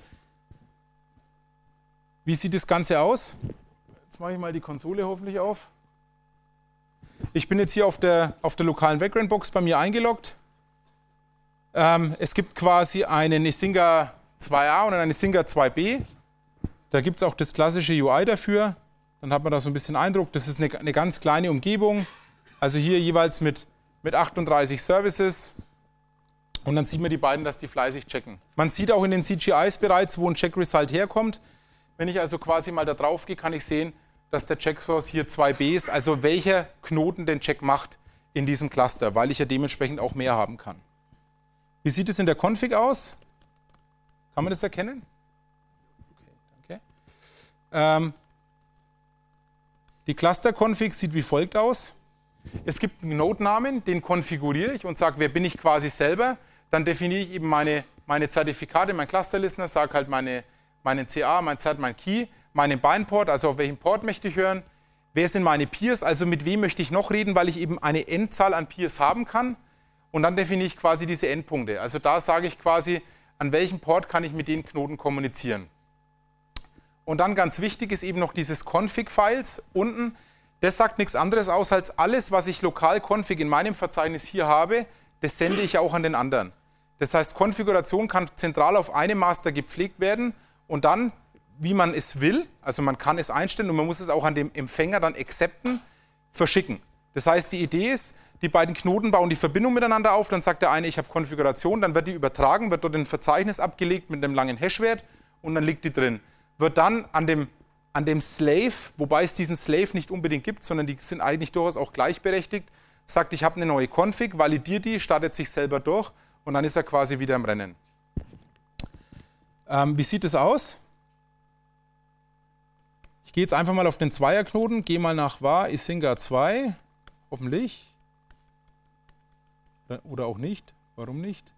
Wie sieht das Ganze aus? Jetzt mache ich mal die Konsole hoffentlich auf. Ich bin jetzt hier auf der, auf der lokalen Background-Box bei mir eingeloggt. Ähm, es gibt quasi einen Isinga zwei a und einen Isinga zwei b. Da gibt es auch das klassische U I dafür. Dann hat man da so ein bisschen Eindruck. Das ist eine, eine ganz kleine Umgebung. Also hier jeweils mit, mit achtunddreißig Services. Und dann sieht man die beiden, dass die fleißig checken. Man sieht auch in den C G Is bereits, wo ein Check-Result herkommt. Wenn ich also quasi mal da drauf gehe, kann ich sehen, dass der Check-Source hier zwei b ist, also welcher Knoten den Check macht in diesem Cluster, weil ich ja dementsprechend auch mehr haben kann. Wie sieht es in der Config aus? Kann man das erkennen? Okay, danke. Ähm, die Cluster-Config sieht wie folgt aus. Es gibt einen Node-Namen, den konfiguriere ich und sage, wer bin ich quasi selber. Dann definiere ich eben meine, meine Zertifikate, mein Cluster-Listener, sage halt meine, meinen C A, mein Z, mein Key, meinen Bind-Port, also auf welchen Port möchte ich hören. Wer sind meine Peers, also mit wem möchte ich noch reden, weil ich eben eine Endzahl an Peers haben kann. Und dann definiere ich quasi diese Endpunkte. Also da sage ich quasi, an welchem Port kann ich mit den Knoten kommunizieren. Und dann ganz wichtig ist eben noch dieses Config-Files unten. Das sagt nichts anderes aus als alles, was ich lokal config in meinem Verzeichnis hier habe, das sende ich auch an den anderen. Das heißt, Konfiguration kann zentral auf einem Master gepflegt werden und dann, wie man es will, also man kann es einstellen und man muss es auch an dem Empfänger dann accepten, verschicken. Das heißt, die Idee ist, die beiden Knoten bauen die Verbindung miteinander auf, dann sagt der eine, ich habe Konfiguration, dann wird die übertragen, wird dort in ein Verzeichnis abgelegt mit einem langen Hashwert und dann liegt die drin. Wird dann an dem, an dem Slave, wobei es diesen Slave nicht unbedingt gibt, sondern die sind eigentlich durchaus auch gleichberechtigt, sagt, ich habe eine neue Config, validiert die, startet sich selber durch und dann ist er quasi wieder im Rennen. Ähm, wie sieht es aus? Ich gehe jetzt einfach mal auf den Zweierknoten, gehe mal nach var Isinga zwei, hoffentlich. Oder auch nicht. Warum nicht?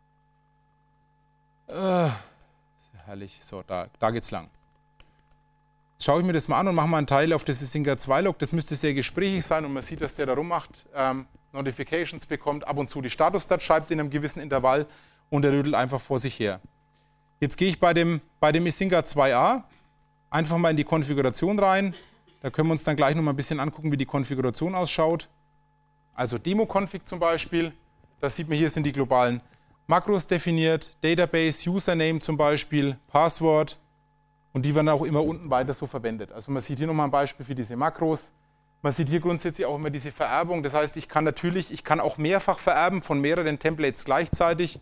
Äh, herrlich. So, da, da geht's lang. Jetzt schaue ich mir das mal an und mache mal einen Teil auf das Isinga zwei Log. Das müsste sehr gesprächig sein und man sieht, dass der da rummacht. Ähm, Notifications bekommt, ab und zu die Status-Dat schreibt in einem gewissen Intervall und er rödelt einfach vor sich her. Jetzt gehe ich bei dem, bei dem Isinga zwei a einfach mal in die Konfiguration rein. Da können wir uns dann gleich noch mal ein bisschen angucken, wie die Konfiguration ausschaut. Also Demo-Config zum Beispiel. Da sieht man, hier sind die globalen Makros definiert, Database, Username zum Beispiel, Passwort und die werden auch immer unten weiter so verwendet. Also man sieht hier nochmal ein Beispiel für diese Makros. Man sieht hier grundsätzlich auch immer diese Vererbung. Das heißt, ich kann natürlich, ich kann auch mehrfach vererben von mehreren Templates gleichzeitig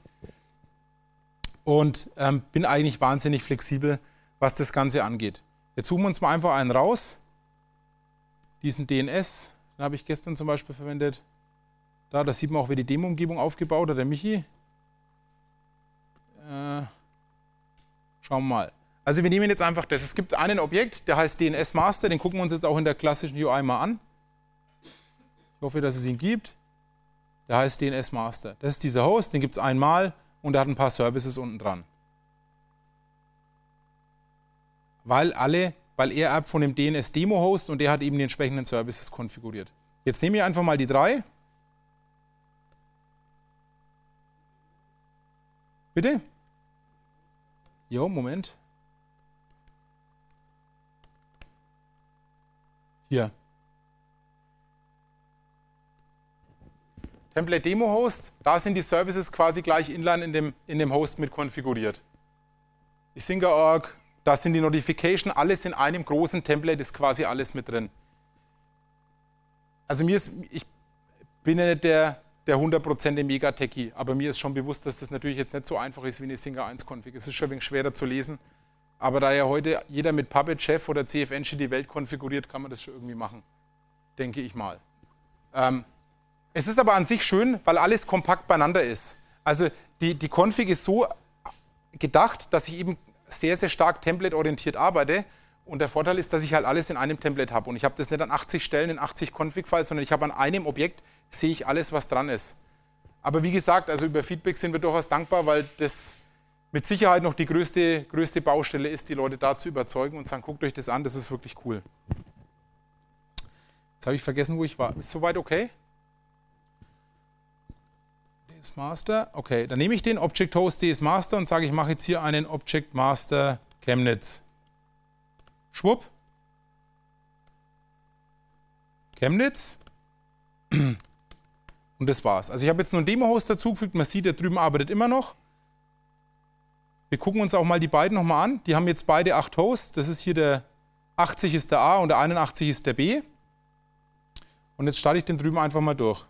und ähm, bin eigentlich wahnsinnig flexibel, was das Ganze angeht. Jetzt suchen wir uns mal einfach einen raus. Diesen D N S, den habe ich gestern zum Beispiel verwendet. Da, da sieht man auch, wer die Demo-Umgebung aufgebaut hat, der Michi. Äh, schauen wir mal. Also wir nehmen jetzt einfach das. Es gibt einen Objekt, der heißt D N S Master, den gucken wir uns jetzt auch in der klassischen U I mal an. Ich hoffe, dass es ihn gibt. Der heißt D N S Master. Das ist dieser Host, den gibt es einmal und der hat ein paar Services unten dran. Weil alle, weil er erbt von dem D N S Demo Host und der hat eben die entsprechenden Services konfiguriert. Jetzt nehme ich einfach mal die drei. Bitte? Jo, Moment. Hier. Template Demo Host, da sind die Services quasi gleich inline in dem, in dem Host mit konfiguriert. Isinga Punkt org, da sind die Notification, alles in einem großen Template, ist quasi alles mit drin. Also mir ist, ich bin ja nicht der, der hundert Prozent Mega-Techie, aber mir ist schon bewusst, dass das natürlich jetzt nicht so einfach ist wie eine Isinga eins Config. Es ist schon ein wenig schwerer zu lesen, aber da ja heute jeder mit Puppet, Chef oder C F Engine die Welt konfiguriert, kann man das schon irgendwie machen, denke ich mal. Ähm, es ist aber an sich schön, weil alles kompakt beieinander ist. Also die, die Config ist so gedacht, dass ich eben sehr, sehr stark template-orientiert arbeite. Und der Vorteil ist, dass ich halt alles in einem Template habe. Und ich habe das nicht an achtzig Stellen in achtzig Config-Files, sondern ich habe an einem Objekt, sehe ich alles, was dran ist. Aber wie gesagt, also über Feedback sind wir durchaus dankbar, weil das mit Sicherheit noch die größte, größte Baustelle ist, die Leute da zu überzeugen und sagen, guckt euch das an, das ist wirklich cool. Jetzt habe ich vergessen, wo ich war. Ist soweit okay? D S Master. Okay, dann nehme ich den Object Host D S Master und sage, ich mache jetzt hier einen Object Master Chemnitz. Schwupp. Chemnitz. Und das war's. Also ich habe jetzt nur einen Demo-Host dazugefügt. Man sieht, der drüben arbeitet immer noch. Wir gucken uns auch mal die beiden nochmal an. Die haben jetzt beide acht Hosts. Das ist hier der achtzig ist der A und der einundachtzig ist der B. Und jetzt starte ich den drüben einfach mal durch.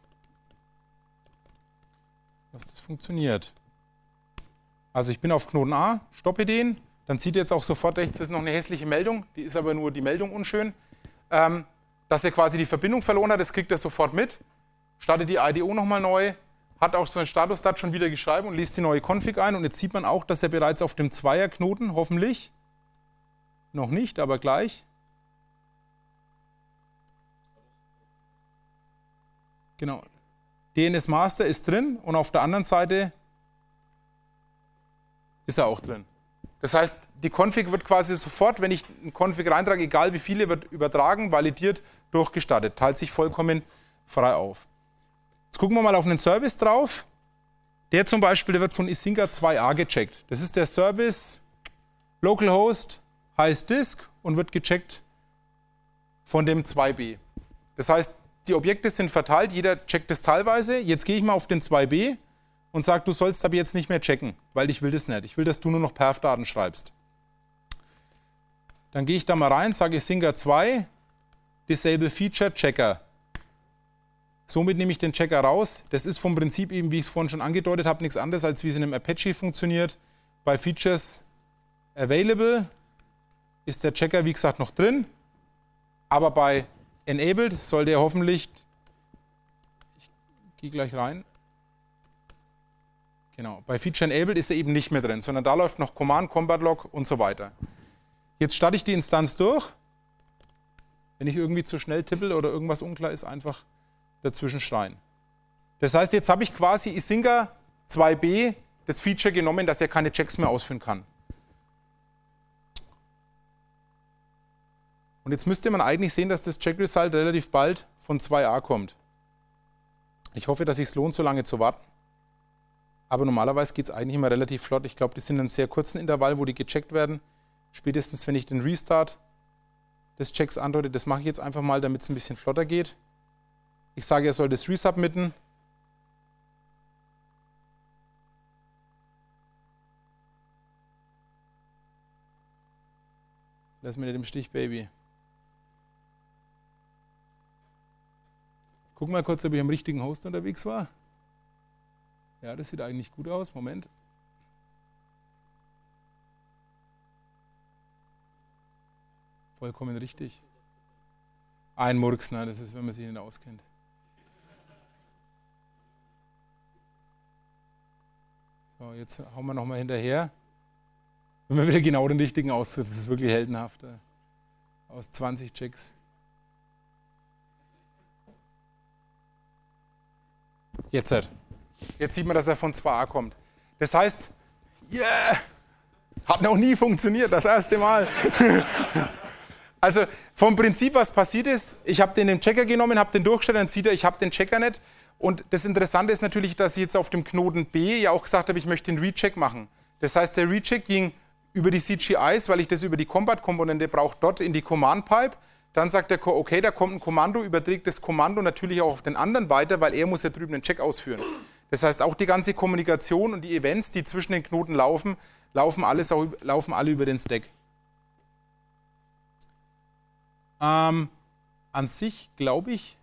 Dass das funktioniert. Also ich bin auf Knoten A, stoppe den. Dann sieht ihr jetzt auch sofort rechts, das ist noch eine hässliche Meldung. Die ist aber nur die Meldung unschön. Ähm, dass er quasi die Verbindung verloren hat, das kriegt er sofort mit. Startet die I D O nochmal neu. Hat auch so einen Status-Dat schon wieder geschrieben und liest die neue Config ein. Und jetzt sieht man auch, dass er bereits auf dem Zweier-Knoten, hoffentlich, noch nicht, aber gleich. Genau. D N S Master ist drin und auf der anderen Seite ist er auch drin. Das heißt, die Config wird quasi sofort, wenn ich einen Config reintrage, egal wie viele, wird übertragen, validiert, durchgestartet. Teilt sich vollkommen frei auf. Jetzt gucken wir mal auf einen Service drauf. Der zum Beispiel, der wird von Isinga zwei a gecheckt. Das ist der Service localhost heißt disk und wird gecheckt von dem zwei b. Das heißt, die Objekte sind verteilt, jeder checkt es teilweise. Jetzt gehe ich mal auf den zwei b und sage, du sollst aber jetzt nicht mehr checken, weil ich will das nicht. Ich will, dass du nur noch Perf-Daten schreibst. Dann gehe ich da mal rein, sage Isinga zwei, Disable Feature Checker. Somit nehme ich den Checker raus. Das ist vom Prinzip eben, wie ich es vorhin schon angedeutet habe, nichts anderes, als wie es in einem Apache funktioniert. Bei Features Available ist der Checker, wie gesagt, noch drin. Aber bei Enabled soll der hoffentlich, ich gehe gleich rein, genau, bei Feature Enabled ist er eben nicht mehr drin, sondern da läuft noch Command, Combat Log und so weiter. Jetzt starte ich die Instanz durch. Wenn ich irgendwie zu schnell tippe oder irgendwas unklar ist, einfach dazwischen schreien. Das heißt, jetzt habe ich quasi Isinga zwei b das Feature genommen, dass er keine Checks mehr ausführen kann. Und jetzt müsste man eigentlich sehen, dass das Check-Result relativ bald von zwei a kommt. Ich hoffe, dass es sich lohnt, so lange zu warten. Aber normalerweise geht es eigentlich immer relativ flott. Ich glaube, die sind in einem sehr kurzen Intervall, wo die gecheckt werden. Spätestens, wenn ich den Restart des Checks andeute, das mache ich jetzt einfach mal, damit es ein bisschen flotter geht. Ich sage, er soll das resubmitten. Lass mir nicht im Stich, Baby. Guck mal kurz, ob ich am richtigen Host unterwegs war. Ja, das sieht eigentlich gut aus. Moment. Vollkommen richtig. Ein Murks, nein, das ist, wenn man sich nicht auskennt. So, jetzt hauen wir nochmal hinterher. Wenn man wieder genau den richtigen aussucht, das ist wirklich heldenhaft. Aus zwanzig Checks. Jetzt halt. Jetzt sieht man, dass er von zwei a kommt. Das heißt, yeah, hat noch nie funktioniert, das erste Mal. Also vom Prinzip, was passiert ist, ich habe den, den Checker genommen, habe den durchgestellt, dann sieht er, ich habe den Checker nicht. Und das Interessante ist natürlich, dass ich jetzt auf dem Knoten B ja auch gesagt habe, ich möchte den Recheck machen. Das heißt, der Recheck ging über die C G Is, weil ich das über die Combat-Komponente brauche, dort in die Command-Pipe. Dann sagt er, okay, da kommt ein Kommando, überträgt das Kommando natürlich auch auf den anderen weiter, weil er muss ja drüben den Check ausführen. Das heißt, auch die ganze Kommunikation und die Events, die zwischen den Knoten laufen, laufen, alles auch, laufen alle über den Stack. Ähm, an sich, glaube ich,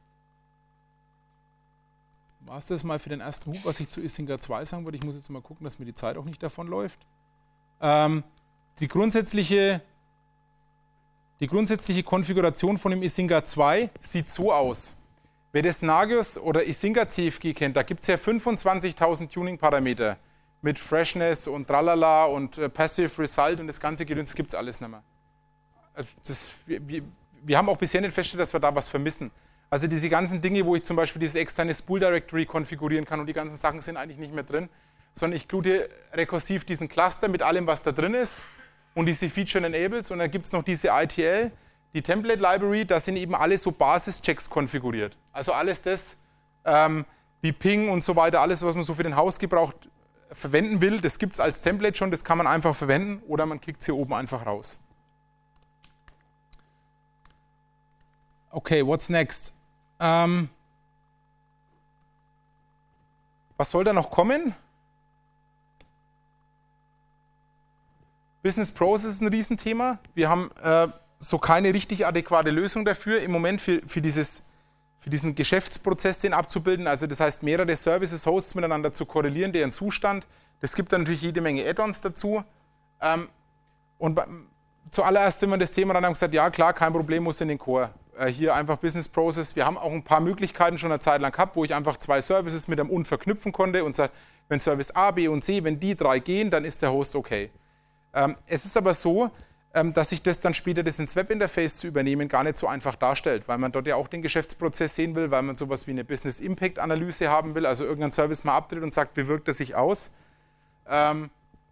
war es das mal für den ersten Hub, was ich zu Isinga zwei sagen würde. Ich muss jetzt mal gucken, dass mir die Zeit auch nicht davon läuft. Ähm, die grundsätzliche Die grundsätzliche Konfiguration von dem Isinga zwei sieht so aus. Wer das Nagios oder Isinga C F G kennt, da gibt es ja fünfundzwanzigtausend Tuning-Parameter mit Freshness und Tralala und äh, Passive Result und das ganze Gedöns gibt es alles nicht mehr. Also das, wir, wir, wir haben auch bisher nicht festgestellt, dass wir da was vermissen. Also diese ganzen Dinge, wo ich zum Beispiel dieses externe Spool Directory konfigurieren kann und die ganzen Sachen sind eigentlich nicht mehr drin, sondern ich include rekursiv diesen Cluster mit allem, was da drin ist und diese Feature Enables und dann gibt es noch diese I T L, die Template Library, da sind eben alle so Basis-Checks konfiguriert. Also alles das, ähm, wie Ping und so weiter, alles, was man so für den Hausgebrauch verwenden will, das gibt es als Template schon, das kann man einfach verwenden oder man kickt es hier oben einfach raus. Okay, what's next? Ähm, was soll da noch kommen? Business Process ist ein Riesenthema. Wir haben äh, so keine richtig adäquate Lösung dafür im Moment für, für, dieses, für diesen Geschäftsprozess, den abzubilden. Also das heißt, mehrere Services, Hosts miteinander zu korrelieren, deren Zustand. Das gibt dann natürlich jede Menge Add-ons dazu. Ähm, und bei, zuallererst sind wir das Thema dann haben gesagt, ja klar, kein Problem, muss in den Core. Äh, hier einfach Business Process. Wir haben auch ein paar Möglichkeiten schon eine Zeit lang gehabt, wo ich einfach zwei Services mit einem Und verknüpfen konnte und sage, wenn Service A, B und C, wenn die drei gehen, dann ist der Host okay. Ähm, es ist aber so, ähm, dass sich das dann später, das ins Webinterface zu übernehmen, gar nicht so einfach darstellt, weil man dort ja auch den Geschäftsprozess sehen will, weil man sowas wie eine Business-Impact-Analyse haben will, also irgendeinen Service mal abdreht und sagt, wie wirkt er sich aus. Ähm,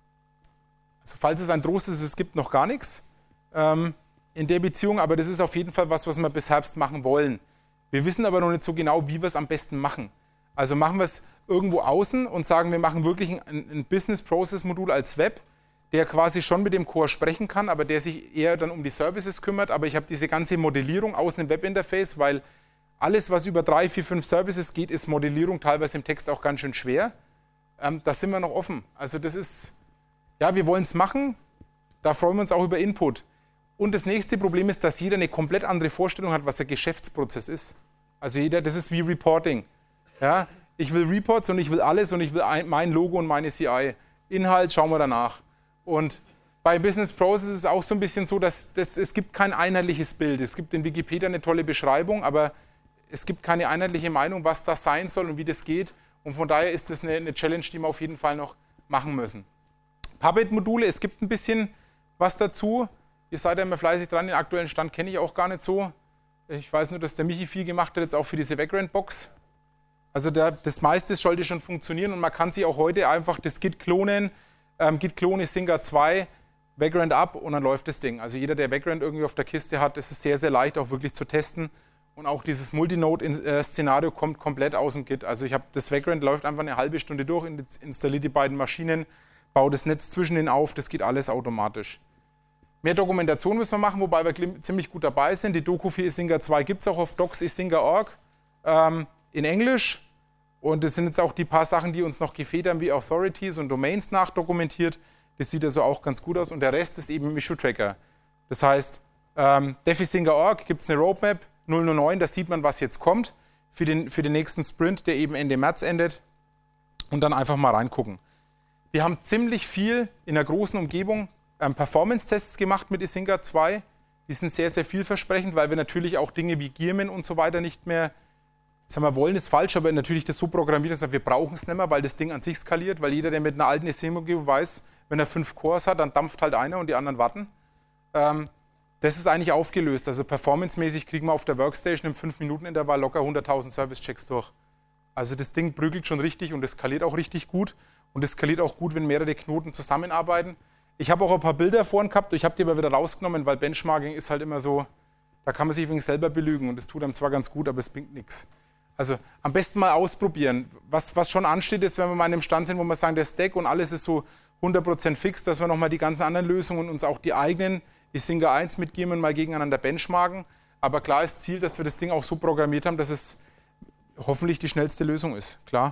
also falls es ein Trost ist, es gibt noch gar nichts ähm, in der Beziehung, aber das ist auf jeden Fall was, was wir bis Herbst machen wollen. Wir wissen aber noch nicht so genau, wie wir es am besten machen. Also machen wir es irgendwo außen und sagen, wir machen wirklich ein, ein Business-Process-Modul als Web, der quasi schon mit dem Core sprechen kann, aber der sich eher dann um die Services kümmert. Aber ich habe diese ganze Modellierung außen im Webinterface, weil alles, was über drei, vier, fünf Services geht, ist Modellierung teilweise im Text auch ganz schön schwer. Ähm, da sind wir noch offen. Also das ist, ja, wir wollen es machen, da freuen wir uns auch über Input. Und das nächste Problem ist, dass jeder eine komplett andere Vorstellung hat, was der Geschäftsprozess ist. Also jeder, das ist wie Reporting. Ja, ich will Reports und ich will alles und ich will ein, mein Logo und meine C I. Inhalt schauen wir danach. Und bei Business Process ist es auch so ein bisschen so, dass das, es gibt kein einheitliches Bild. Es gibt in Wikipedia eine tolle Beschreibung, aber es gibt keine einheitliche Meinung, was das sein soll und wie das geht. Und von daher ist das eine, eine Challenge, die wir auf jeden Fall noch machen müssen. Puppet-Module, es gibt ein bisschen was dazu. Ihr seid ja immer fleißig dran, den aktuellen Stand kenne ich auch gar nicht so. Ich weiß nur, dass der Michi viel gemacht hat, jetzt auch für diese Vagrant-Box. Also der, das meiste sollte schon funktionieren und man kann sich auch heute einfach das Git klonen. Ähm, Git Clone ist Isinga zwei, Vagrant ab und dann läuft das Ding. Also jeder, der Vagrant irgendwie auf der Kiste hat, das ist sehr, sehr leicht auch wirklich zu testen. Und auch dieses Multinode-Szenario kommt komplett aus dem Git. Also ich habe das Vagrant läuft einfach eine halbe Stunde durch, installiert die beiden Maschinen, baue das Netz zwischen denen auf, das geht alles automatisch. Mehr Dokumentation müssen wir machen, wobei wir ziemlich gut dabei sind. Die Doku für Isinga zwei gibt es auch auf docs isinga punkt org ähm, in Englisch. Und das sind jetzt auch die paar Sachen, die uns noch gefehlt haben, wie Authorities und Domains nachdokumentiert. Das sieht also auch ganz gut aus. Und der Rest ist eben im Issue-Tracker. Das heißt, ähm, dev isinga punkt org gibt es eine Roadmap, null null neun, da sieht man, was jetzt kommt für den, für den nächsten Sprint, der eben Ende März endet. Und dann einfach mal reingucken. Wir haben ziemlich viel in der großen Umgebung ähm, Performance-Tests gemacht mit Isinga zwei. Die sind sehr, sehr vielversprechend, weil wir natürlich auch Dinge wie Gearman und so weiter nicht mehr sagen wir, wollen ist falsch, aber natürlich das so programmiert, dass wir brauchen es nicht mehr, weil das Ding an sich skaliert, weil jeder, der mit einer alten Isinga weiß, wenn er fünf Cores hat, dann dampft halt einer und die anderen warten. Ähm, das ist eigentlich aufgelöst. Also performancemäßig kriegen wir auf der Workstation im fünf Minuten Intervall locker hunderttausend Service-Checks durch. Also das Ding prügelt schon richtig und es skaliert auch richtig gut. Und es skaliert auch gut, wenn mehrere Knoten zusammenarbeiten. Ich habe auch ein paar Bilder vorhin gehabt, ich habe die aber wieder rausgenommen, weil Benchmarking ist halt immer so, da kann man sich wegen selber belügen und das tut einem zwar ganz gut, aber es bringt nichts. Also am besten mal ausprobieren. Was, was schon ansteht, ist, wenn wir mal in einem Stand sind, wo wir sagen, der Stack und alles ist so hundert Prozent fix, dass wir nochmal die ganzen anderen Lösungen und uns auch die eigenen Isinga eins mitgeben und mal gegeneinander benchmarken. Aber klar ist Ziel, dass wir das Ding auch so programmiert haben, dass es hoffentlich die schnellste Lösung ist. Klar.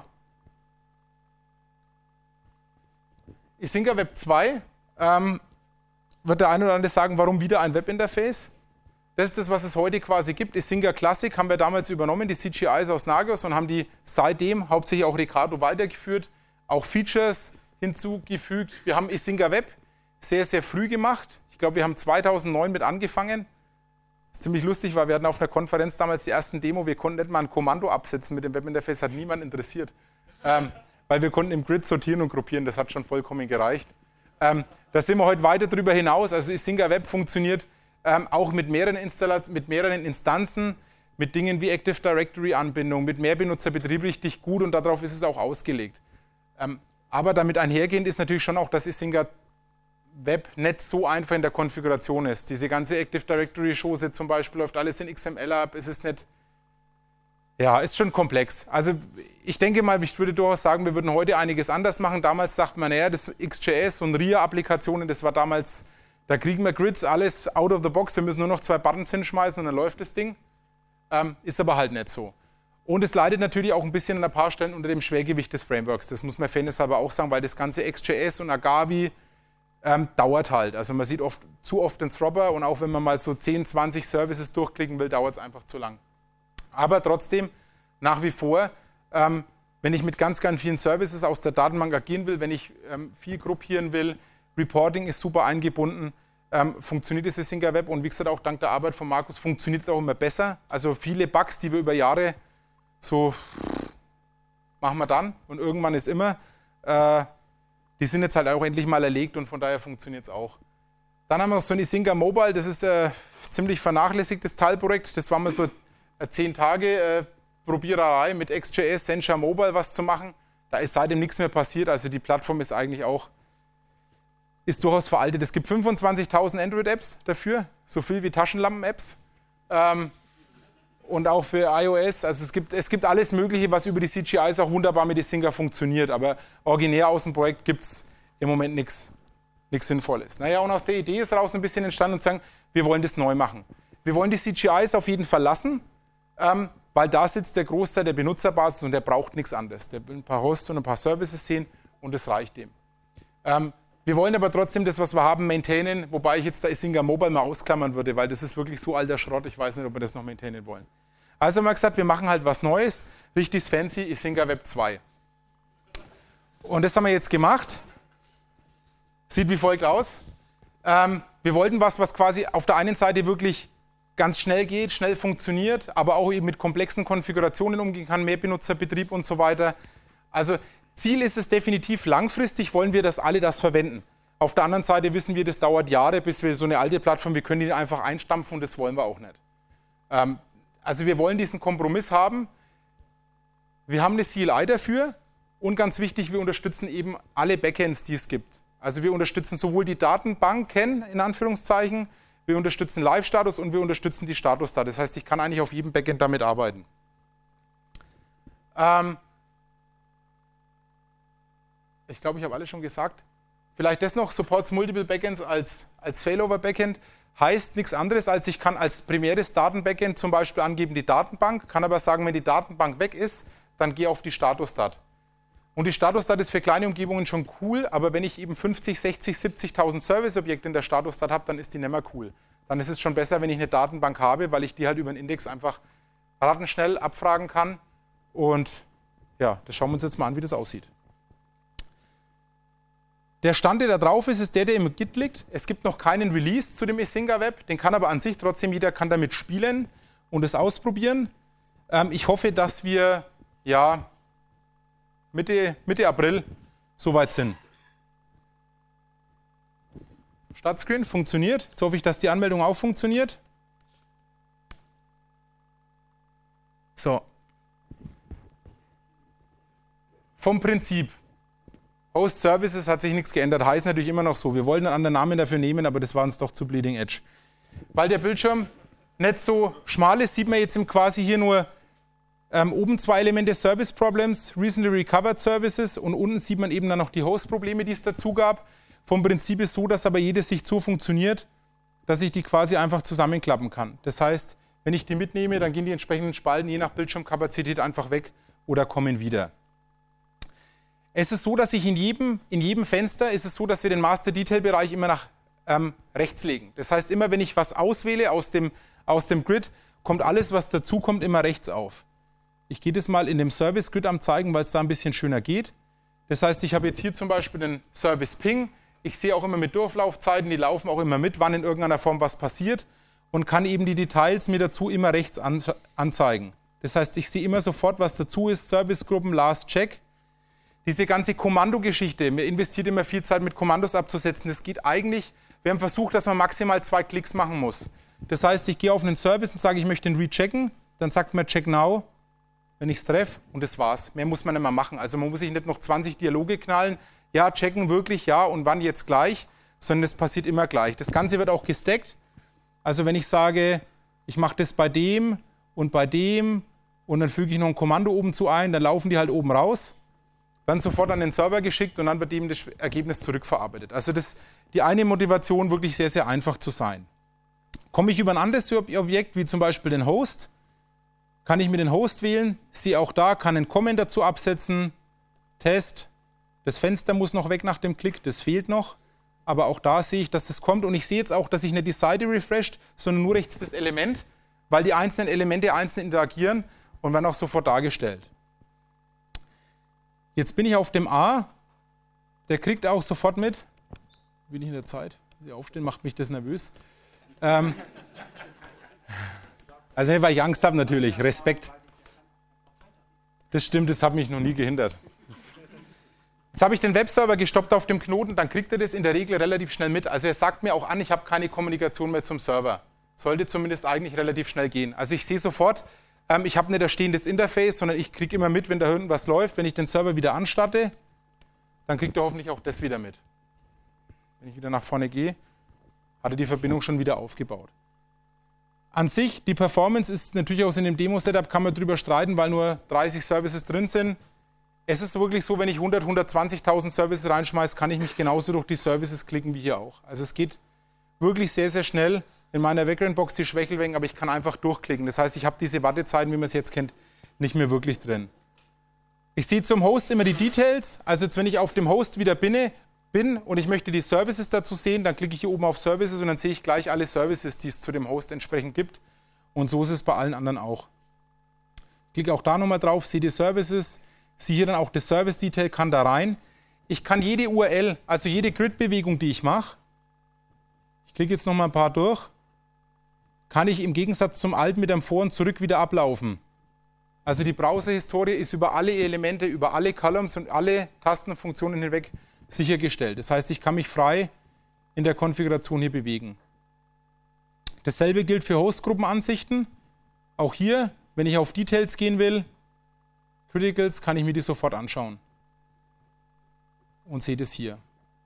Isinga Web zwei, ähm, wird der eine oder andere sagen, warum wieder ein Webinterface? Das ist das, was es heute quasi gibt. Isinga Classic haben wir damals übernommen, die C G Is aus Nagios und haben die seitdem hauptsächlich auch Ricardo weitergeführt, auch Features hinzugefügt. Wir haben Isinga Web sehr, sehr früh gemacht. Ich glaube, wir haben zweitausendneun mit angefangen. Das ist ziemlich lustig, weil wir hatten auf einer Konferenz damals die ersten Demo, wir konnten nicht mal ein Kommando absetzen mit dem Webinterface, hat niemand interessiert. Ähm, weil wir konnten im Grid sortieren und gruppieren, das hat schon vollkommen gereicht. Ähm, da sind wir heute weiter darüber hinaus. Also Isinga Web funktioniert ähm, auch mit mehreren, Installa- mit mehreren Instanzen. mit Dingen wie Active Directory Anbindung, mit Mehrbenutzerbetrieb richtig gut und darauf ist es auch ausgelegt. Ähm, aber damit einhergehend ist natürlich schon auch, dass Isinger Web nicht so einfach in der Konfiguration ist. Diese ganze Active Directory Chose zum Beispiel läuft alles in X M L ab, es ist nicht, ja, ist schon komplex. Also ich denke mal, ich würde durchaus sagen, wir würden heute einiges anders machen. Damals dachte man, naja, das X J S und R I A-Applikationen, das war damals, da kriegen wir Grids, alles out of the box, wir müssen nur noch zwei Buttons hinschmeißen und dann läuft das Ding. Ähm, ist aber halt nicht so. Und es leidet natürlich auch ein bisschen an ein paar Stellen unter dem Schwergewicht des Frameworks. Das muss man fairnesshalber auch sagen, weil das ganze X J S und Agavi ähm, dauert halt. Also man sieht oft, zu oft den Thropper und auch wenn man mal so zehn, zwanzig Services durchklicken will, dauert es einfach zu lang. Aber trotzdem, nach wie vor, ähm, wenn ich mit ganz, ganz vielen Services aus der Datenbank agieren will, wenn ich ähm, viel gruppieren will, Reporting ist super eingebunden, ähm, funktioniert das Isinger Web und wie gesagt auch dank der Arbeit von Markus funktioniert es auch immer besser. Also viele Bugs, die wir über Jahre so machen wir dann und irgendwann ist immer, äh, die sind jetzt halt auch endlich mal erlegt und von daher funktioniert es auch. Dann haben wir noch so ein Isinger Mobile, das ist ein äh, ziemlich vernachlässigtes Teilprojekt, das war mal so zehn Tage äh, Probiererei mit X J S, Sencha Mobile was zu machen. Da ist seitdem nichts mehr passiert. Also die Plattform ist eigentlich auch, ist durchaus veraltet. Es gibt fünfundzwanzigtausend Android-Apps dafür, so viel wie Taschenlampen-Apps. Ähm, und auch für iOS. Also es gibt, es gibt alles Mögliche, was über die C G Is auch wunderbar mit Isinger funktioniert. Aber originär aus dem Projekt gibt es im Moment nichts Sinnvolles. Naja, und aus der Idee ist raus ein bisschen entstanden und sagen, wir wollen das neu machen. Wir wollen die C G Is auf jeden Fall lassen. Ähm, weil da sitzt der Großteil der Benutzerbasis und der braucht nichts anderes. Der will ein paar Hosts und ein paar Services sehen und das reicht ihm. Ähm, wir wollen aber trotzdem das, was wir haben, maintainen, wobei ich jetzt da Isinger Mobile mal ausklammern würde, weil das ist wirklich so alter Schrott, ich weiß nicht, ob wir das noch maintainen wollen. Also haben wir gesagt, wir machen halt was Neues, richtig fancy, Isinger Web zwei. Und das haben wir jetzt gemacht. Sieht wie folgt aus. Ähm, wir wollten was, was quasi auf der einen Seite wirklich ganz schnell geht, schnell funktioniert, aber auch eben mit komplexen Konfigurationen umgehen kann, mehr Benutzerbetrieb und so weiter. Also Ziel ist es definitiv, langfristig wollen wir, dass alle das verwenden. Auf der anderen Seite wissen wir, das dauert Jahre, bis wir so eine alte Plattform, wir können die einfach einstampfen und das wollen wir auch nicht. Ähm, also wir wollen diesen Kompromiss haben. Wir haben eine C L I dafür und ganz wichtig, wir unterstützen eben alle Backends, die es gibt. Also wir unterstützen sowohl die Datenbanken, in Anführungszeichen, wir unterstützen Live-Status und wir unterstützen die Status-Daten. Das heißt, ich kann eigentlich auf jedem Backend damit arbeiten. Ähm ich glaube, ich habe alles schon gesagt. Vielleicht das noch, Supports Multiple Backends als, als Failover-Backend. Heißt nichts anderes, als ich kann als primäres Daten-Backend zum Beispiel angeben die Datenbank, kann aber sagen, wenn die Datenbank weg ist, dann gehe auf die Status-Dat. Und die Status-Dat ist für kleine Umgebungen schon cool, aber wenn ich eben fünfzig, sechzig, siebzigtausend Service-Objekte in der Status-Dat habe, dann ist die nicht mehr cool. Dann ist es schon besser, wenn ich eine Datenbank habe, weil ich die halt über den Index einfach ratenschnell abfragen kann. Und ja, das schauen wir uns jetzt mal an, wie das aussieht. Der Stand, der da drauf ist, ist der, der im Git liegt. Es gibt noch keinen Release zu dem Isinger Web, den kann aber an sich trotzdem jeder kann damit spielen und es ausprobieren. Ähm, ich hoffe, dass wir ja Mitte, Mitte April soweit sind. Startscreen funktioniert. Jetzt hoffe ich, dass die Anmeldung auch funktioniert. So. Vom Prinzip. Host Services hat sich nichts geändert. Heißt natürlich immer noch so. Wir wollten einen anderen Namen dafür nehmen, aber das war uns doch zu Bleeding Edge. Weil der Bildschirm nicht so schmal ist, sieht man jetzt quasi hier nur Ähm, oben zwei Elemente Service Problems, Recently Recovered Services und unten sieht man eben dann noch die Host-Probleme, die es dazu gab. Vom Prinzip ist so, dass aber jedes sich so funktioniert, dass ich die quasi einfach zusammenklappen kann. Das heißt, wenn ich die mitnehme, dann gehen die entsprechenden Spalten je nach Bildschirmkapazität einfach weg oder kommen wieder. Es ist so, dass ich in jedem, in jedem Fenster ist es so, dass wir den Master-Detail-Bereich immer nach ähm, rechts legen. Das heißt, immer wenn ich was auswähle aus dem, aus dem Grid, kommt alles, was dazu kommt, immer rechts auf. Ich gehe das mal in dem Service-Grid am zeigen, weil es da ein bisschen schöner geht. Das heißt, ich habe jetzt hier zum Beispiel den Service-Ping. Ich sehe auch immer mit Durchlaufzeiten, die laufen auch immer mit, wann in irgendeiner Form was passiert und kann eben die Details mir dazu immer rechts anzeigen. Das heißt, ich sehe immer sofort, was dazu ist, Servicegruppen, Last Check. Diese ganze Kommandogeschichte, man investiert immer viel Zeit mit Kommandos abzusetzen, das geht eigentlich, wir haben versucht, dass man maximal zwei Klicks machen muss. Das heißt, ich gehe auf einen Service und sage, ich möchte ihn rechecken. dann sagt man Check Now, wenn ich es treffe, und das war's. Mehr muss man nicht mehr machen. Also man muss sich nicht noch zwanzig Dialoge knallen. Ja, checken wirklich, ja, und wann jetzt gleich, sondern es passiert immer gleich. Das Ganze wird auch gestackt. Also wenn ich sage, ich mache das bei dem und bei dem und dann füge ich noch ein Kommando oben zu ein, dann laufen die halt oben raus, dann sofort an den Server geschickt und dann wird dem das Ergebnis zurückverarbeitet. Also das die eine Motivation, wirklich sehr, sehr einfach zu sein. Komme ich über ein anderes Objekt, wie zum Beispiel den Host, kann ich mir den Host wählen, sehe auch da, kann einen Comment dazu absetzen, Test, das Fenster muss noch weg nach dem Klick, das fehlt noch, aber auch da sehe ich, dass das kommt und ich sehe jetzt auch, dass ich nicht die Seite refresht, sondern nur rechts das Element, weil die einzelnen Elemente einzeln interagieren und werden auch sofort dargestellt. Jetzt bin ich auf dem A, der kriegt auch sofort mit, bin ich in der Zeit, wenn Sie aufstehen, macht mich das nervös. Ähm, also nicht, weil ich Angst habe natürlich, Respekt. Das stimmt, das hat mich noch nie gehindert. Jetzt habe ich den Webserver gestoppt auf dem Knoten, dann kriegt er das in der Regel relativ schnell mit. Also er sagt mir auch an, ich habe keine Kommunikation mehr zum Server. Sollte zumindest eigentlich relativ schnell gehen. Also ich sehe sofort, ähm, ich habe nicht ein stehendes Interface, sondern ich kriege immer mit, wenn da hinten was läuft. Wenn ich den Server wieder anstatte, dann kriegt er hoffentlich auch das wieder mit. Wenn ich wieder nach vorne gehe, hat er die Verbindung schon wieder aufgebaut. An sich, die Performance ist natürlich auch in dem Demo-Setup, kann man drüber streiten, weil nur dreißig Services drin sind. Es ist wirklich so, wenn ich hundert, hundertzwanzigtausend Services reinschmeiße, kann ich mich genauso durch die Services klicken wie hier auch. Also es geht wirklich sehr, sehr schnell. In meiner Background-Box die Schwächelwängen, aber ich kann einfach durchklicken. Das heißt, ich habe diese Wartezeiten, wie man es jetzt kennt, nicht mehr wirklich drin. Ich sehe zum Host immer die Details. Also jetzt, wenn ich auf dem Host wieder bin, bin und ich möchte die Services dazu sehen, dann klicke ich hier oben auf Services und dann sehe ich gleich alle Services, die es zu dem Host entsprechend gibt. Und so ist es bei allen anderen auch. Ich klicke auch da nochmal drauf, sehe die Services, sehe hier dann auch das Service-Detail, kann da rein. Ich kann jede U R L, also jede Grid-Bewegung, die ich mache, ich klicke jetzt nochmal ein paar durch, kann ich im Gegensatz zum alten mit einem Vor und Zurück wieder ablaufen. Also die Browser-Historie ist über alle Elemente, über alle Columns und alle Tastenfunktionen hinweg sichergestellt. Das heißt, ich kann mich frei in der Konfiguration hier bewegen. Dasselbe gilt für Hostgruppenansichten. Auch hier, wenn ich auf Details gehen will, Criticals, kann ich mir die sofort anschauen. Und sehe das hier.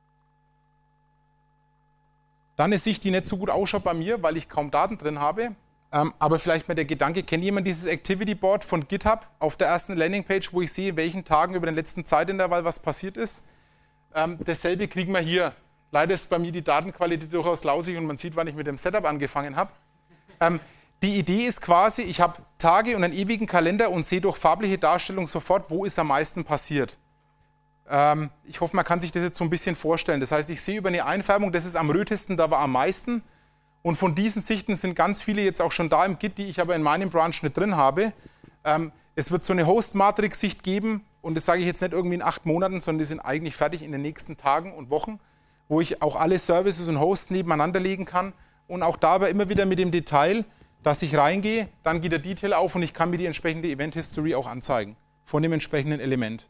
Dann eine Sicht, die nicht so gut ausschaut bei mir, weil ich kaum Daten drin habe. Ähm, aber vielleicht mal der Gedanke, kennt jemand dieses Activity Board von GitHub auf der ersten Landingpage, wo ich sehe, in welchen Tagen über den letzten Zeitintervall was passiert ist? Ähm, dasselbe kriegen wir hier. Leider ist bei mir die Datenqualität durchaus lausig und man sieht, wann ich mit dem Setup angefangen habe. Ähm, die Idee ist quasi, ich habe Tage und einen ewigen Kalender und sehe durch farbliche Darstellung sofort, wo ist am meisten passiert. Ähm, ich hoffe, man kann sich das jetzt so ein bisschen vorstellen. Das heißt, ich sehe über eine Einfärbung, das ist am rötesten, da war am meisten. Und von diesen Sichten sind ganz viele jetzt auch schon da im Git, die ich aber in meinem Branch nicht drin habe. Ähm, es wird so eine Host-Matrix-Sicht geben, und das sage ich jetzt nicht irgendwie in acht Monaten, sondern die sind eigentlich fertig in den nächsten Tagen und Wochen, wo ich auch alle Services und Hosts nebeneinander legen kann. Und auch dabei immer wieder mit dem Detail, dass ich reingehe, dann geht der Detail auf und ich kann mir die entsprechende Event-History auch anzeigen von dem entsprechenden Element.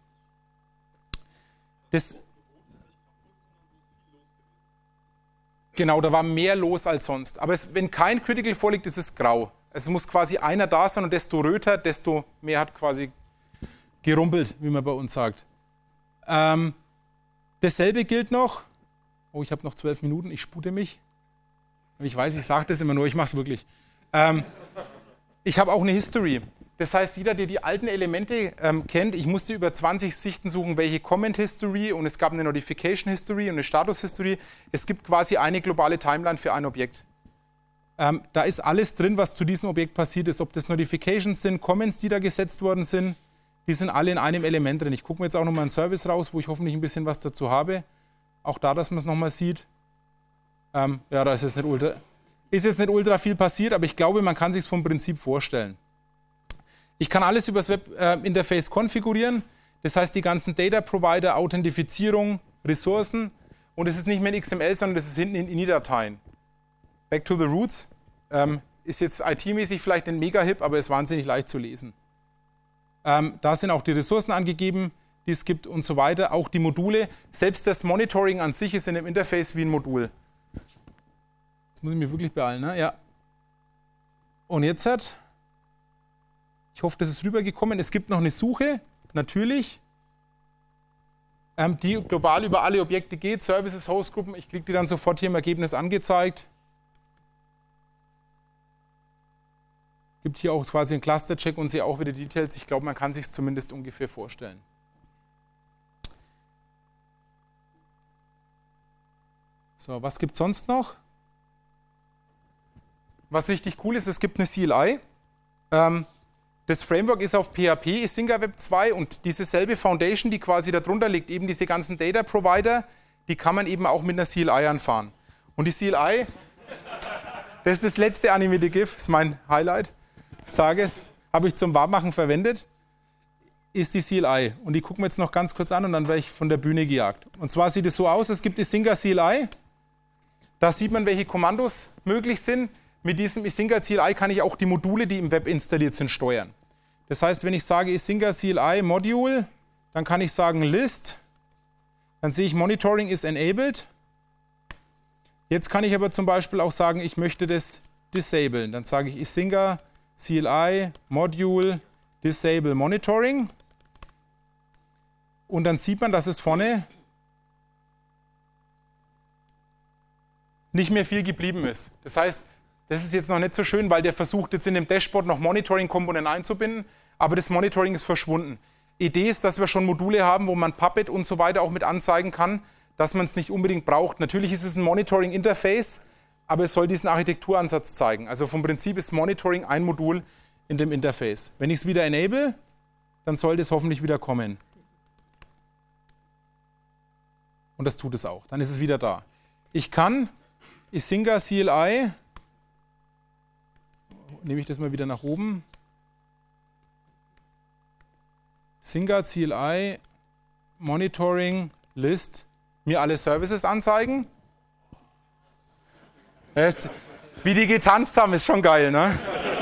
Das genau, da war mehr los als sonst. Aber es, wenn kein Critical vorliegt, ist es grau. Es muss quasi einer da sein und desto röter, desto mehr hat quasi gerumpelt, wie man bei uns sagt. Ähm, dasselbe gilt noch. Oh, ich habe noch zwölf Minuten, ich spute mich. Ich weiß, ich sage das immer nur, ich mache es wirklich. Ähm, ich habe auch eine History. Das heißt, jeder, der die alten Elemente ähm, kennt, ich musste über zwanzig Sichten suchen, welche Comment History, und es gab eine Notification History und eine Status History. Es gibt quasi eine globale Timeline für ein Objekt. Ähm, da ist alles drin, was zu diesem Objekt passiert ist. Ob das Notifications sind, Comments, die da gesetzt worden sind, die sind alle in einem Element drin. Ich gucke mir jetzt auch nochmal einen Service raus, wo ich hoffentlich ein bisschen was dazu habe. Auch da, dass man es nochmal sieht. Ähm, ja, da ist jetzt, nicht ultra, ist jetzt nicht ultra viel passiert, aber ich glaube, man kann sich es vom Prinzip vorstellen. Ich kann alles über das Web-Interface konfigurieren. Das heißt, die ganzen Data-Provider, Authentifizierung, Ressourcen. Und es ist nicht mehr in X M L, sondern das ist hinten in I N I-Dateien. Back to the roots. Ähm, ist jetzt I T-mäßig vielleicht ein Mega-Hip, aber ist wahnsinnig leicht zu lesen. Ähm, da sind auch die Ressourcen angegeben, die es gibt und so weiter. Auch die Module. Selbst das Monitoring an sich ist in dem Interface wie ein Modul. Jetzt muss ich mich wirklich beeilen, ne? Ja. Und jetzt hat... Ich hoffe, das ist rübergekommen. Es gibt noch eine Suche, natürlich, ähm, die global über alle Objekte geht, Services, Hostgruppen. Ich kriege die dann sofort hier im Ergebnis angezeigt. Gibt hier auch quasi einen Cluster-Check und sehe auch wieder Details. Ich glaube, man kann sich es zumindest ungefähr vorstellen. So, was gibt es sonst noch? Was richtig cool ist, es gibt eine C L I. Ähm, das Framework ist auf P H P, Isinga Web zwei und diese selbe Foundation, die quasi darunter liegt, eben diese ganzen Data Provider, die kann man eben auch mit einer C L I anfahren. Und die C L I, das ist das letzte animierte GIF, ist mein Highlight des Tages, habe ich zum Warmmachen verwendet, ist die C L I. Und die gucken wir jetzt noch ganz kurz an und dann werde ich von der Bühne gejagt. Und zwar sieht es so aus, es gibt Isinga C L I, da sieht man, welche Kommandos möglich sind. Mit diesem Isinga C L I kann ich auch die Module, die im Web installiert sind, steuern. Das heißt, wenn ich sage Isinga C L I Module, dann kann ich sagen List, dann sehe ich Monitoring is enabled. Jetzt kann ich aber zum Beispiel auch sagen, ich möchte das disablen. Dann sage ich Isinga C L I Module Disable Monitoring. Und dann sieht man, dass es vorne nicht mehr viel geblieben ist. Das heißt, das ist jetzt noch nicht so schön, weil der versucht jetzt in dem Dashboard noch Monitoring-Komponenten einzubinden, aber das Monitoring ist verschwunden. Idee ist, dass wir schon Module haben, wo man Puppet und so weiter auch mit anzeigen kann, dass man es nicht unbedingt braucht. Natürlich ist es ein Monitoring-Interface, aber es soll diesen Architekturansatz zeigen. Also vom Prinzip ist Monitoring ein Modul in dem Interface. Wenn ich es wieder enable, dann soll das hoffentlich wieder kommen. Und das tut es auch. Dann ist es wieder da. Ich kann Isinga C L I, nehme ich das mal wieder nach oben, Isinga C L I Monitoring List, mir alle Services anzeigen. Jetzt, wie die getanzt haben, ist schon geil, ne?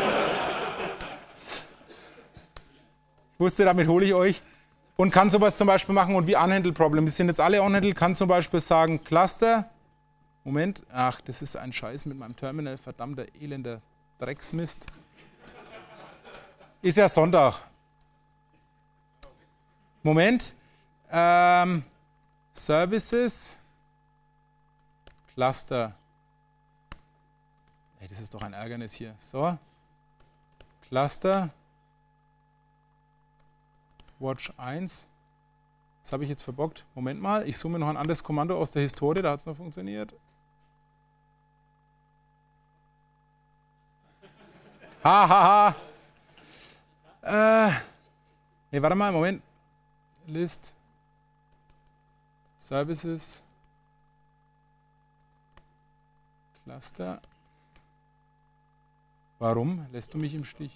Ich wusste, damit hole ich euch. Und kann sowas zum Beispiel machen und wie Unhandled Problem. Die sind jetzt alle unhandled, kann zum Beispiel sagen Cluster. Moment, ach, das ist ein Scheiß mit meinem Terminal, verdammter elender Drecksmist. Ist ja Sonntag. Moment. Ähm, Services. Cluster. Ey, das ist doch ein Ärgernis hier. So. Cluster. Watch eins. Das habe ich jetzt verbockt. Moment mal, ich suche mir noch ein anderes Kommando aus der Historie, da hat es noch funktioniert. Ha, ha, ha. Äh, nee, warte mal, Moment. List. Services. Cluster. Warum lässt du mich im Stich?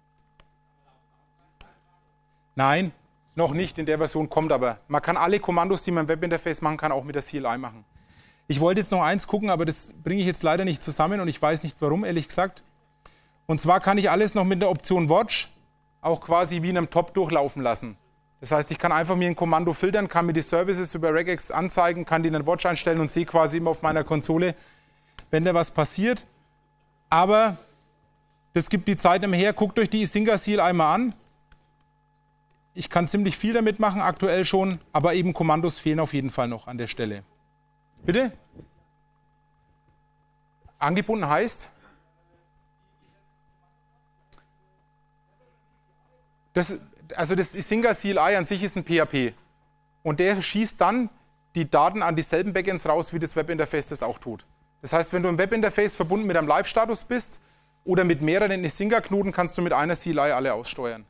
Nein, noch nicht in der Version, kommt aber. Man kann alle Kommandos, die man im Webinterface machen kann, auch mit der C L I machen. Ich wollte jetzt noch eins gucken, aber das bringe ich jetzt leider nicht zusammen und ich weiß nicht warum, ehrlich gesagt. Und zwar kann ich alles noch mit der Option Watch auch quasi wie in einem Top durchlaufen lassen. Das heißt, ich kann einfach mir ein Kommando filtern, kann mir die Services über regex anzeigen, kann die in den Watch einstellen und sehe quasi immer auf meiner Konsole, wenn da was passiert. Aber das gibt die Zeit nicht her. Guckt euch die Isinga C L I mal an. Ich kann ziemlich viel damit machen, aktuell schon, aber eben Kommandos fehlen auf jeden Fall noch an der Stelle. Bitte? Angebunden heißt? Das, also das Isinga C L I an sich ist ein P H P. Und der schießt dann die Daten an dieselben Backends raus, wie das Webinterface das auch tut. Das heißt, wenn du im Webinterface verbunden mit einem Live-Status bist oder mit mehreren Isinga-Knoten, kannst du mit einer C L I alle aussteuern.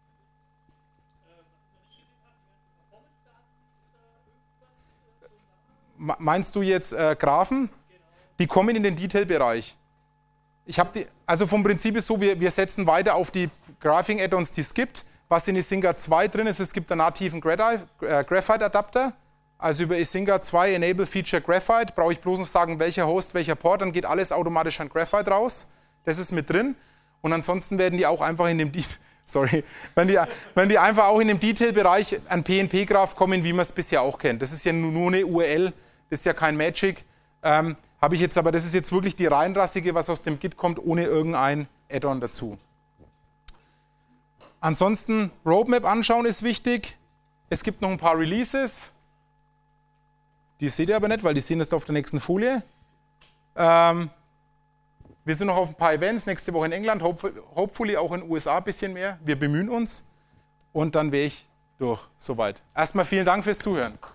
Meinst du jetzt äh, Graphen? Die kommen in den Detail-Bereich. Ich habe die, also vom Prinzip ist so, wir, wir setzen weiter auf die Graphing-Add-ons, die es gibt. Was in Isinga zwei drin ist, es gibt einen nativen Graphite-Adapter. Also über Isinga zwei Enable Feature Graphite brauche ich bloß noch sagen, welcher Host, welcher Port, dann geht alles automatisch an Graphite raus. Das ist mit drin. Und ansonsten werden die auch einfach in dem De Sorry, wenn die, wenn die einfach auch in dem Detail-Bereich an P N P-Graph kommen, wie man es bisher auch kennt. Das ist ja nur eine U R L, das ist ja kein Magic. Ähm, Habe ich jetzt aber, das ist jetzt wirklich die reinrassige, was aus dem Git kommt, ohne irgendein Add-on dazu. Ansonsten Roadmap anschauen ist wichtig. Es gibt noch ein paar Releases. Die seht ihr aber nicht, weil die sehen jetzt auf der nächsten Folie. Ähm, wir sind noch auf ein paar Events, nächste Woche in England, hopefully auch in den U S A ein bisschen mehr. Wir bemühen uns und dann wäre ich durch. Soweit. Erstmal vielen Dank fürs Zuhören.